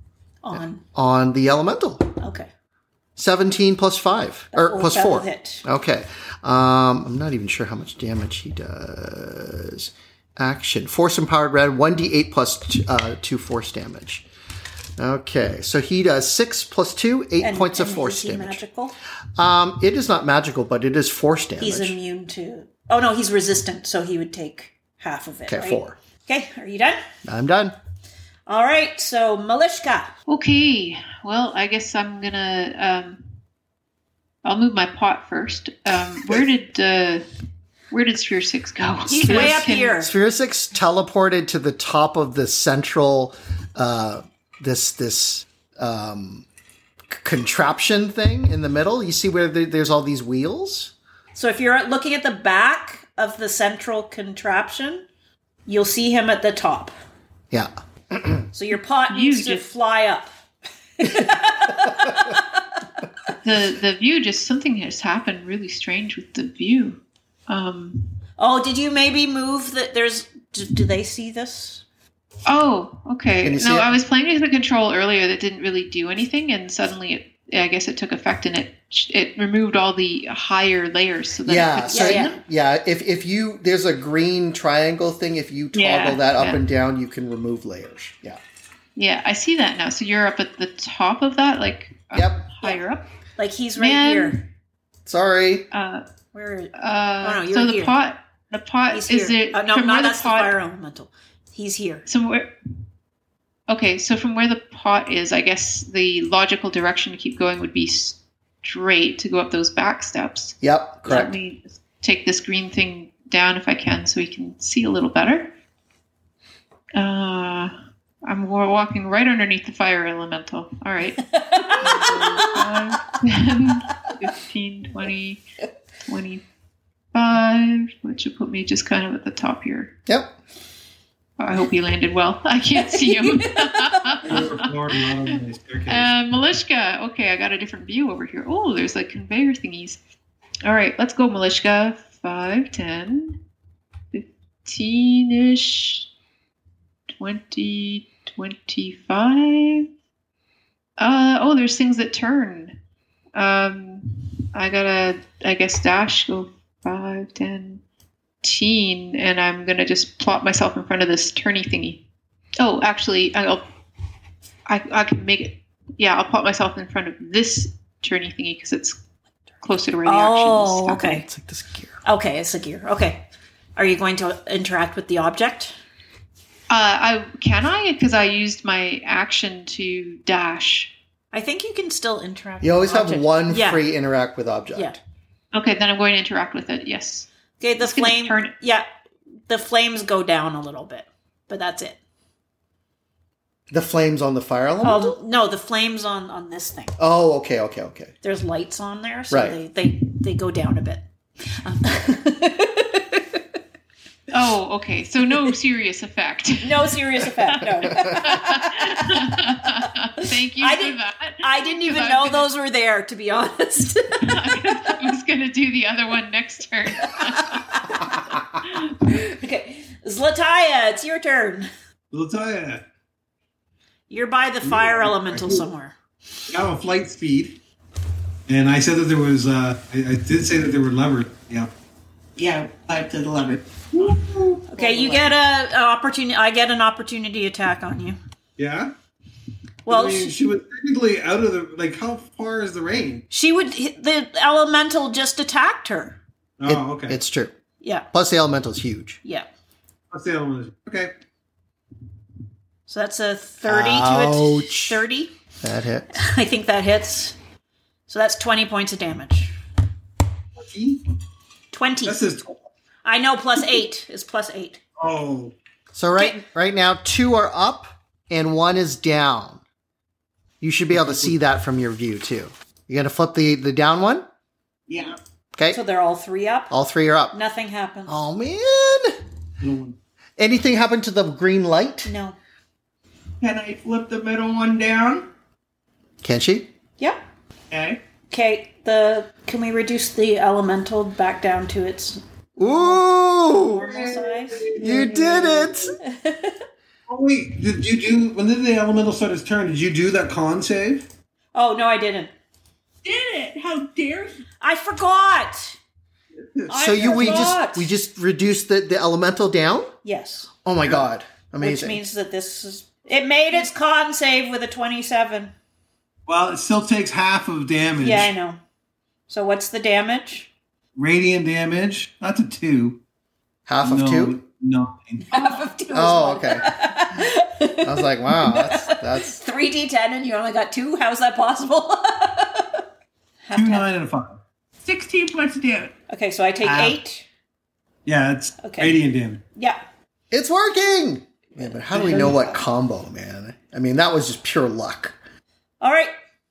on the elemental. Okay. 17 plus 5, or plus That will 4. hit. Okay. I'm not even sure how much damage he does. Action. Force empowered red, 1d8 plus 2 force damage. Okay, so he does 6 plus 2, 8 points of force is he damage. magical? It is not magical, but it is force damage. He's immune to. Oh no, he's resistant, so he would take half of it. Okay, right? 4. Okay, are you done? I'm done. All right, so Malishka. Okay, well, I guess I'm gonna. I'll move my pot first. Where did Sphere 6 go? He's way up here. Sphere 6 teleported to the top of the central, this contraption thing in the middle. You see where there's all these wheels? So if you're looking at the back of the central contraption, you'll see him at the top. Yeah. So your pot needs to fly up. The view, just something has happened really strange with the view. Oh, did you maybe move that? Do they see this? Oh, okay. Can you see No, it? I was playing with a control earlier that didn't really do anything, and suddenly I guess it took effect, and it removed all the higher layers. So that Yeah. it So Yeah. yeah, if you there's a green triangle thing. If you toggle that up and down, you can remove layers. Yeah. Yeah, I see that now. So you're up at the top of that, like Yep. higher up. Like he's right Man. here. Sorry. Where? No, you're so here. the pot He's is here. it No, from no, where that's the pot? the fire elemental. He's here. Okay, so from where the pot is, I guess the logical direction to keep going would be straight to go up those back steps. Yep. Let Correct. me take this green thing down if I can, so we can see a little better. I'm walking right underneath the fire elemental. All right. 5, 10, 15, 20, 25, which should put me just kind of at the top here. Yep. I hope he landed well. I can't see him. Malishka. Okay, I got a different view over here. Oh, there's like conveyor thingies. All right, let's go, Malishka. 5, 10, 15-ish, 20, 25. There's things that turn. I gotta, I guess, dash, go 5, 10, 15, and I'm gonna just plop myself in front of this turny thingy. Oh, actually, I can make it. Yeah, I'll plop myself in front of this turny thingy because it's closer to where the action is. Oh, okay. It's like this gear. Okay, it's a gear. Okay. Are you going to interact with the object? Can I? Because I used my action to dash. I think you can still interact. You always with the have object. one Yeah. free interact with object. Yeah. Okay, then I'm going to interact with it. Yes. Okay, the It's gonna flame. turn- Yeah, the flames go down a little bit, but that's it. The flames on the fire elemental? Oh no, the flames on this thing. Oh, okay. There's lights on there, so Right. they go down a bit. Oh, okay. So no serious effect. No serious effect. No. Thank you I for didn't- that. I didn't even 'Cause know I'm gonna- those were there, to be honest. I was going to do the other one next turn. Okay, Zlataya, it's your turn. Lataya, You're by the fire elemental somewhere. I have a flight speed, and I said that there was. I did say that there were levers. Yeah. Yeah, 5 to the lever. Okay, you get a opportunity. I get an opportunity attack on you. Yeah. Well, I mean, she was technically out of the. Like, how far is the range? she would. The elemental just attacked her. Oh, okay. It's true. Yeah, Plus the elemental's huge. yeah. What's the element? Okay. So that's a 30 to Ouch. a 30. That hits. I think that hits. So that's 20 points of damage. 20. That says. I know, plus 8 is plus 8. Oh. So right now, 2 are up and 1 is down. You should be able to see that from your view too. You got to flip the down one. Yeah. Okay. So they're all 3 up. All 3 are up. Nothing happens. Oh man! Anything happened to the green light? No. Can I flip the middle one down? Can she? Yep. Okay. Okay, can we reduce the elemental back down to its Ooh! normal size? You did it! Oh wait, did you do? When did the elemental start its turn? Did you do that con save? Oh, no, I didn't. Did it? How dare you? I forgot! So we forgot. just reduced the elemental down? Yes. Oh my god! Which Amazing. means that this is... It made its con save with a 27. Well, it still takes half of damage. Yeah, I know. So what's the damage? Radiant damage. That's a 2. Half of 2. 9. Half of 2 is Oh, one. okay. I was like, wow, that's 3d10 and you only got 2? How's that possible? 2, 9, and a 5. 16 points of damage. Okay, so I take 8. Yeah, it's Okay. radiant damage. Yeah. it's working. Man, but how do we know what combo, man? I mean, that was just pure luck. All right.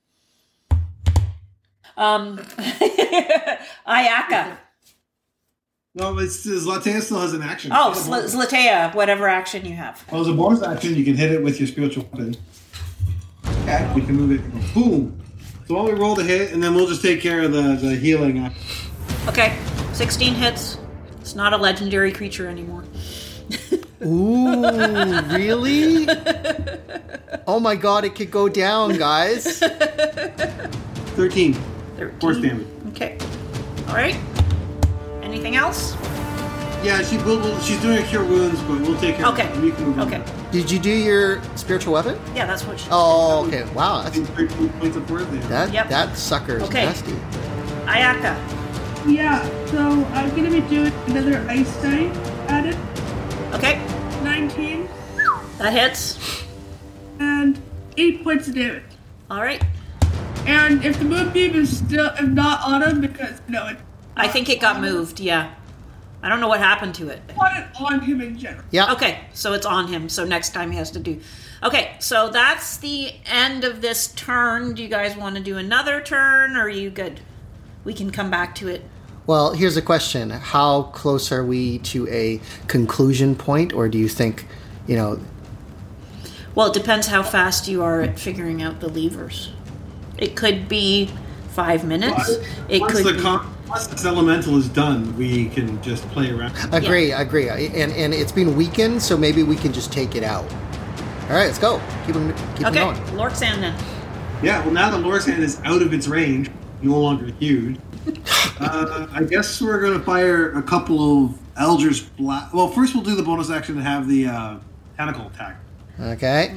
Ayaka. No, Zlatea still has an action. Oh, It's a bonus. Zlatea, whatever action you have. Well, as a bonus action, you can hit it with your spiritual weapon. Okay. You can move it. Boom. So while we roll the hit, and then we'll just take care of the healing. Okay, 16 hits. It's not a legendary creature anymore. Ooh, really? Oh my god, it could go down, guys. 13. 13. Force damage. Okay. All right. Anything else? Yeah, she's doing a cure wounds, but we'll take care Okay. of it. We can move on. Okay. Did you do your spiritual weapon? Yeah, that's what she... Oh, okay. Wow, I that's, think 13 points of worth there. Yep. that sucker is Okay. nasty. Ayaka. Yeah, so I'm gonna be doing another ice knife at it. Okay. 19 That hits. and 8 points of damage. All right. And if the moonbeam is still not on him, because it I think it got moved, yeah. I don't know what happened to it. put it on him in general. Yeah. Okay, so it's on him, so next time he has to do... Okay, so that's the end of this turn. Do you guys want to do another turn, or are you good? We can come back to it. Well, here's a question. How close are we to a conclusion point, or do you think, Well, it depends how fast you are at figuring out the levers. It could be 5 minutes. It Once could the be... once this elemental is done, we can just play around. Agree. And it's been weakened, so maybe we can just take it out. All right, let's go. Keep 'em Okay, going. Lorxan then. Yeah, well, now the Lord's Hand is out of its range, no longer huge. I guess we're going to fire a couple of Eldritch Blast. Well, first we'll do the bonus action and have the tentacle attack. Okay.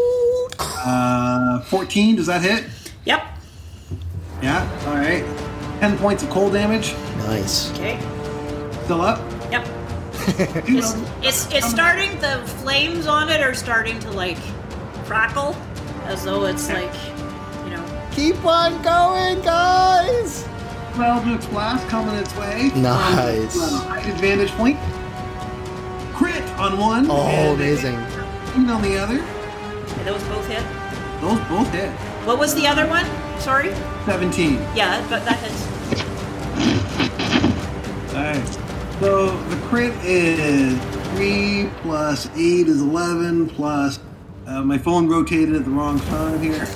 14, does that hit? Yep. Yeah, all right. 10 points of cold damage. Nice. Okay. Still up? Yep. It's starting, the flames on it are starting to like crackle as though it's like, you know. Keep on going, guys! Eldritch Blast coming its way. Nice. High advantage point. Crit on one. Oh, and amazing. on the other. Those both hit. Those both hit. What was the other one? Sorry? 17. Yeah, but that hits. Alright. So the crit is 3 plus 8 is 11 plus. My phone rotated at the wrong time here.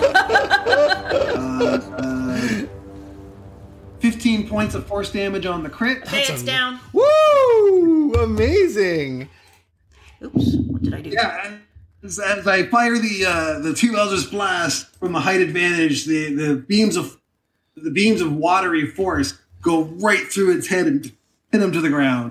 15 points of force damage on the crit. Okay, it's down. Woo! Amazing. Oops, what did I do? Yeah, as I fire the two Eldritch Blast from the height advantage, the beams of watery force go right through its head and hit him to the ground.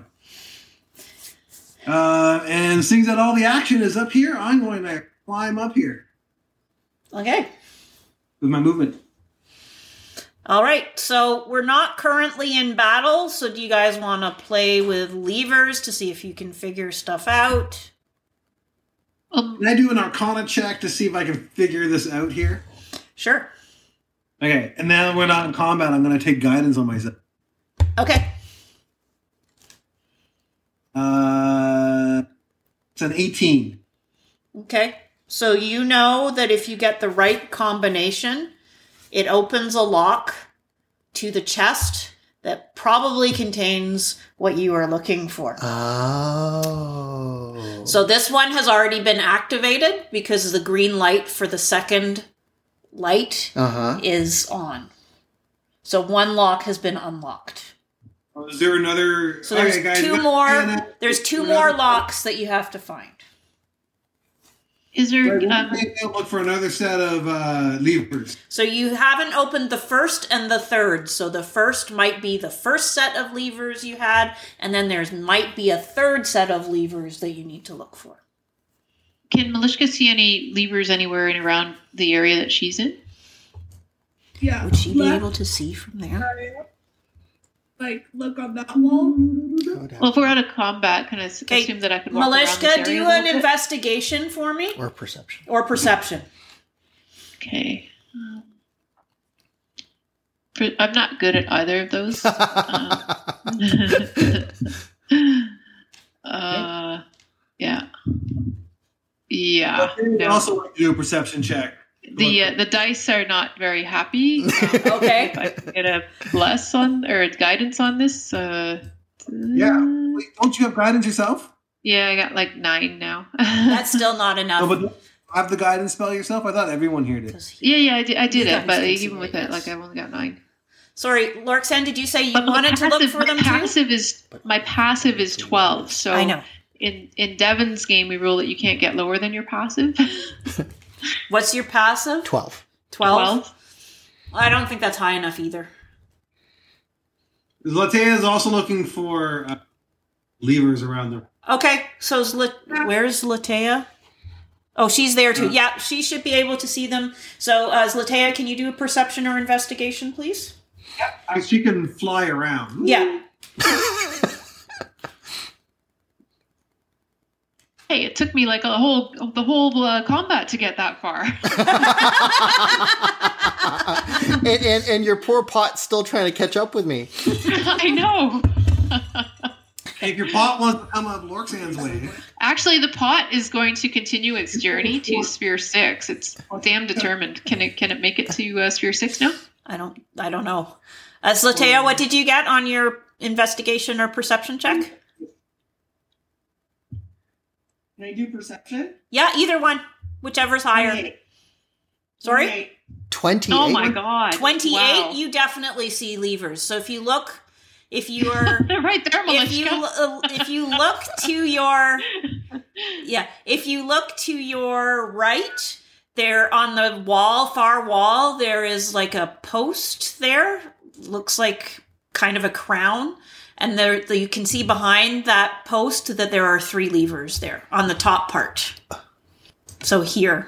And seeing that all the action is up here, I'm going to climb up here Okay. with my movement. All right, so we're not currently in battle, so do you guys want to play with levers to see if you can figure stuff out? Can I do an Arcana check to see if I can figure this out here? Sure. Okay, and now that we're not in combat, I'm going to take guidance on myself. Okay. It's an 18. Okay. So you know that if you get the right combination, it opens a lock to the chest that probably contains what you are looking for. Oh. So this one has already been activated because the green light for the second light is on. So one lock has been unlocked. Oh, is there another? So there's two more. There's two more locks that you have to find. Is there? Look for another set of levers. So you haven't opened the first and the third. So the first might be the first set of levers you had, and then there's might be a third set of levers that you need to look for. Can Malishka see any levers anywhere in around the area that she's in? Yeah. Would she be left, able to see from there? like, look on that wall. Well, if we're out of combat, can I assume that I could walk around this Malishka, area do a little an bit? investigation for me. Or perception. Or perception. Okay. I'm not good at either of those. Yeah. Yeah. You No. also want to do a perception check. The dice are not very happy. Okay. If I can get a bless on or guidance on this. Yeah. Wait, don't you have guidance yourself? Yeah, I got like 9 now. That's still not enough. No, but do you have the guidance spell yourself? I thought everyone here did. Yeah, I did You it, guys but can see even with it, it, like yes. I've only got 9. Sorry, Lorxan, did you say you But wanted to look for them too? My passive is 12. So I know. In Devon's game, we rule that you can't get lower than your passive. What's your passive? 12. 12? I don't think that's high enough either. Latea is also looking for levers around them. Okay, so where's Latea? Oh, she's there too. Yeah, she should be able to see them. So, Latea, can you do a perception or investigation, please? She can fly around. Yeah. Hey, it took me like the whole combat to get that far. and your poor pot's still trying to catch up with me. I know. If your pot wants to come up Lorxan's way. Actually, the pot is going to continue its journey to Sphere 6. It's damn determined. Can it make it to Sphere 6 now? I don't know. Latea, what did you get on your investigation or perception check? Can I do perception? Yeah, either one. Whichever's higher. 28. Sorry? 28. 28. Oh my god. 28, Wow. you definitely see levers. So if you are They're right there, Malishka. if you look to your if you look to your right, There on the wall, far wall, there is like a post there. Looks like kind of a crown. And you can see behind that post that there are 3 levers there on the top part. So here.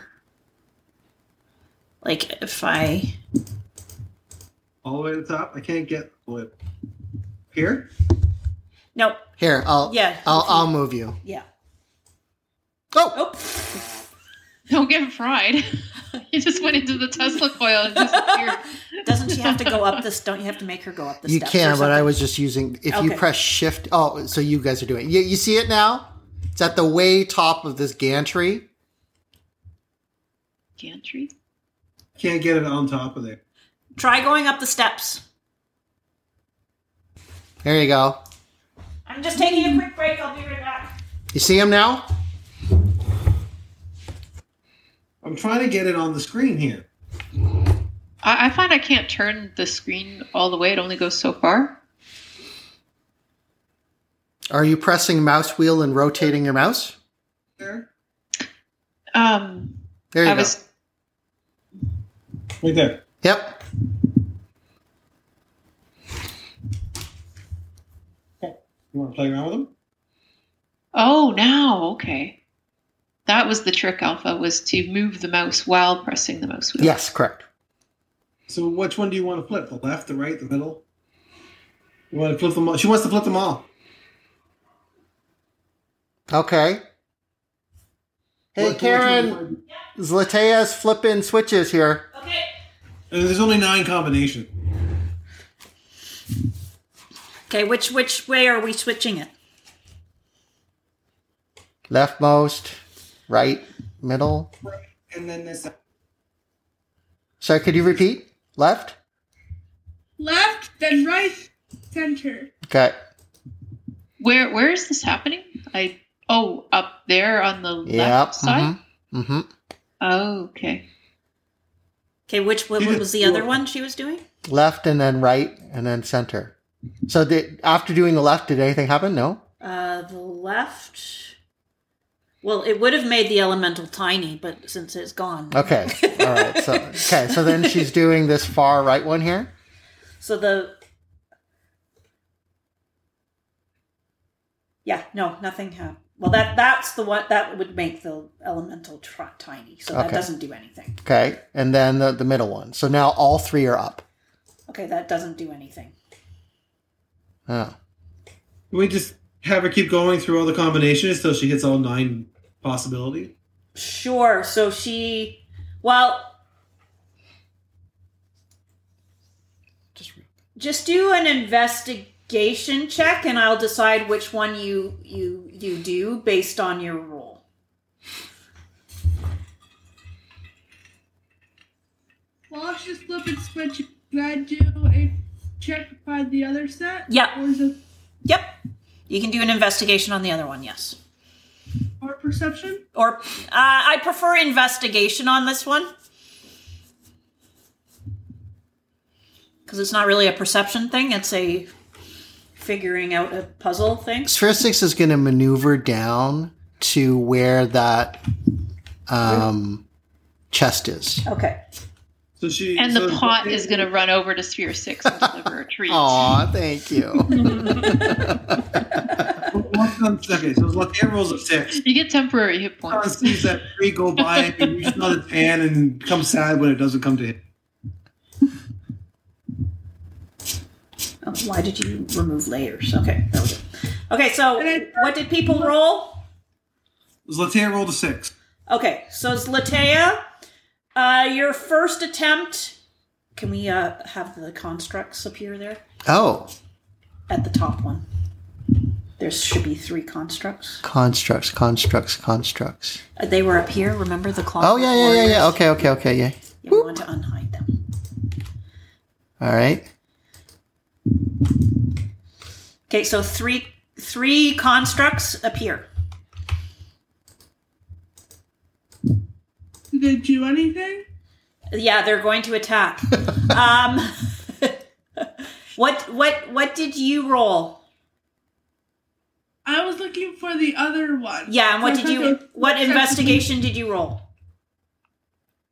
Like if I... All the way to the top? I can't get the here? Nope. Here, I'll move you. Yeah. Oh! Don't get fried. You just went into the Tesla coil and disappeared. Doesn't she have to go up this? Don't you have to make her go up the You steps? can, but I was just using, if you Okay. press shift, so you guys are doing it. You see it now? It's at the way top of this gantry. Gantry? Can't get it on top of there. Try going up the steps. There you go. I'm just taking a quick break. I'll be right back. You see him now? I'm trying to get it on the screen here. I find I can't turn the screen all the way. It only goes so far. Are you pressing mouse wheel and rotating your mouse? There? There you go. Right there. Yep. Okay. You want to play around with them? Oh, now, okay. That was the trick, Alpha, was to move the mouse while pressing the mouse wheel. Yes, correct. So which one do you want to flip? The left, the right, the middle? You want to flip them all? She wants to flip them all. Okay. Hey, Which one Karen, do you want? Zlatea's flipping switches here. Okay. There's only 9 combinations. Okay, which way are we switching it? Leftmost, right, middle. And then this. Sorry, could you repeat? Left? Left, then right, center. Okay. Where is this happening? Up there on the Yep. left side? Mm-hmm. Oh, okay. Okay, what was the other one she was doing? Left and then right and then center. So after doing the left, did anything happen? No? The left. Well, it would have made the elemental tiny, but since it's gone. Okay. All right. So then she's doing this far right one here. So nothing happened. Well, that's the one that would make the elemental tiny. So that Okay. doesn't do anything. Okay. And then the middle one. So now all 3 are up. Okay, that doesn't do anything. Oh. Can we just have her keep going through all the combinations till she hits all 9 possibilities? Sure. So just do an investigation check, and I'll decide which one you do based on your roll. While she's flipping switch, can I do a check to find the other set? Yeah. Or is it Yep. You can do an investigation on the other one, yes. or perception? Or I prefer investigation on this one. Because it's not really a perception thing, it's a figuring out a puzzle thing. Spheristix is going to maneuver down to where that chest is. Okay. So she And the pot is going to run over to Sphere 6 and deliver a treat. Aw, thank you. Okay, so Latina rolls a 6. You get temporary hit Someone points. sees that 3 go by and reaches another 10 and becomes sad when it doesn't come to him. Oh, why did you remove layers? Okay, that was it. Okay, so what did people roll? Latina rolled a 6. Okay, so Zlatea, your first attempt. Can we have the constructs appear there? Oh. At the top one. There should be 3 constructs. Constructs. They were up here, remember the clock? Oh, yeah. Okay, yeah. You want to unhide them. All right. Okay, so three constructs appear. Did they do anything? Yeah, they're going to attack. What did you roll? I was looking for the other one. Yeah, and So I thought what investigation did you roll?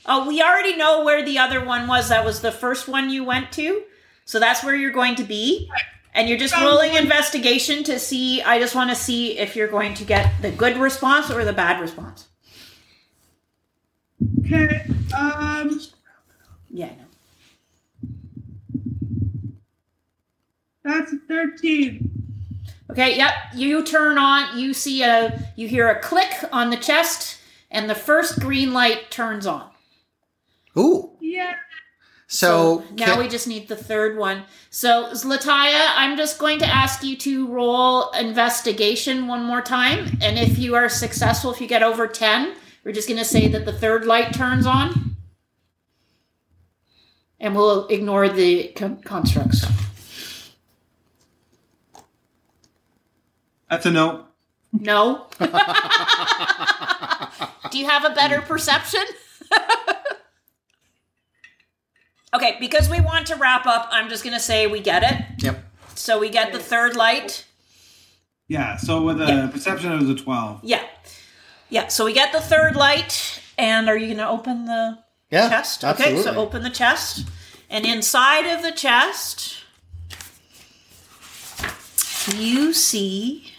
Oh, we already know where the other one was. That was the first one you went to. So that's where you're going to be. And you're just rolling investigation to see. I just want to see if you're going to get the good response or the bad response. Okay. Yeah, I know. That's a 13. Okay, yep. You turn on, you hear a click on the chest, and the first green light turns on. Ooh. Yeah. So now we just need the third one. So, Zlataya, I'm just going to ask you to roll investigation one more time. And if you are successful, if you get over 10, we're just going to say that the third light turns on. And we'll ignore the constructs. That's a no. No. Do you have a better perception? Okay, because we want to wrap up, I'm just going to say we get it. Yep. So we get the third light. Yeah, so with a perception, it was a 12. Yeah. Yeah, so we get the third light. And are you going to open the chest? Absolutely. Okay, so open the chest. And inside of the chest, you see...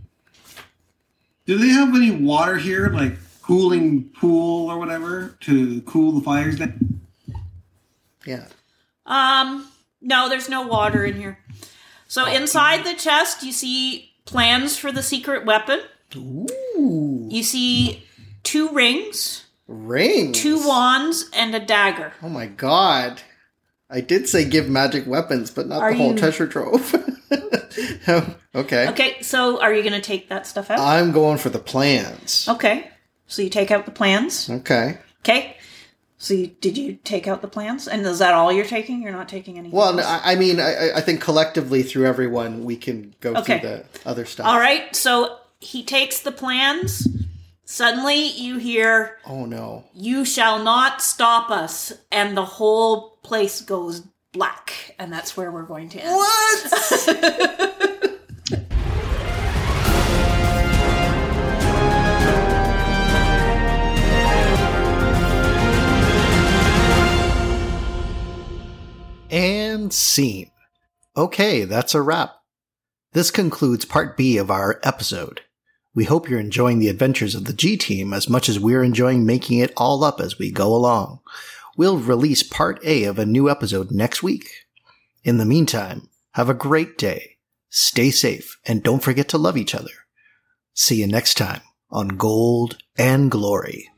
Do they have any water here, like cooling pool or whatever, to cool the fires down? Yeah. No, there's no water in here. So inside the chest, you see plans for the secret weapon. Ooh. You see 2 rings. Rings? 2 wands and a dagger. Oh my god. I did say give magic weapons, but not the whole treasure trove. Okay. Okay, so are you going to take that stuff out? I'm going for the plans. Okay. So you take out the plans. Okay. Okay. So did you take out the plans? And is that all you're taking? You're not taking anything Well, else? I mean, I think collectively through everyone, we can go through the other stuff. All right. So he takes the plans. Suddenly you hear, oh no, you shall not stop us. And the whole place goes black. And that's where we're going to end. What? And scene. Okay, that's a wrap. This concludes part B of our episode. We hope you're enjoying the adventures of the G-Team as much as we're enjoying making it all up as we go along. We'll release part A of a new episode next week. In the meantime, have a great day, stay safe, and don't forget to love each other. See you next time on Gold and Glory.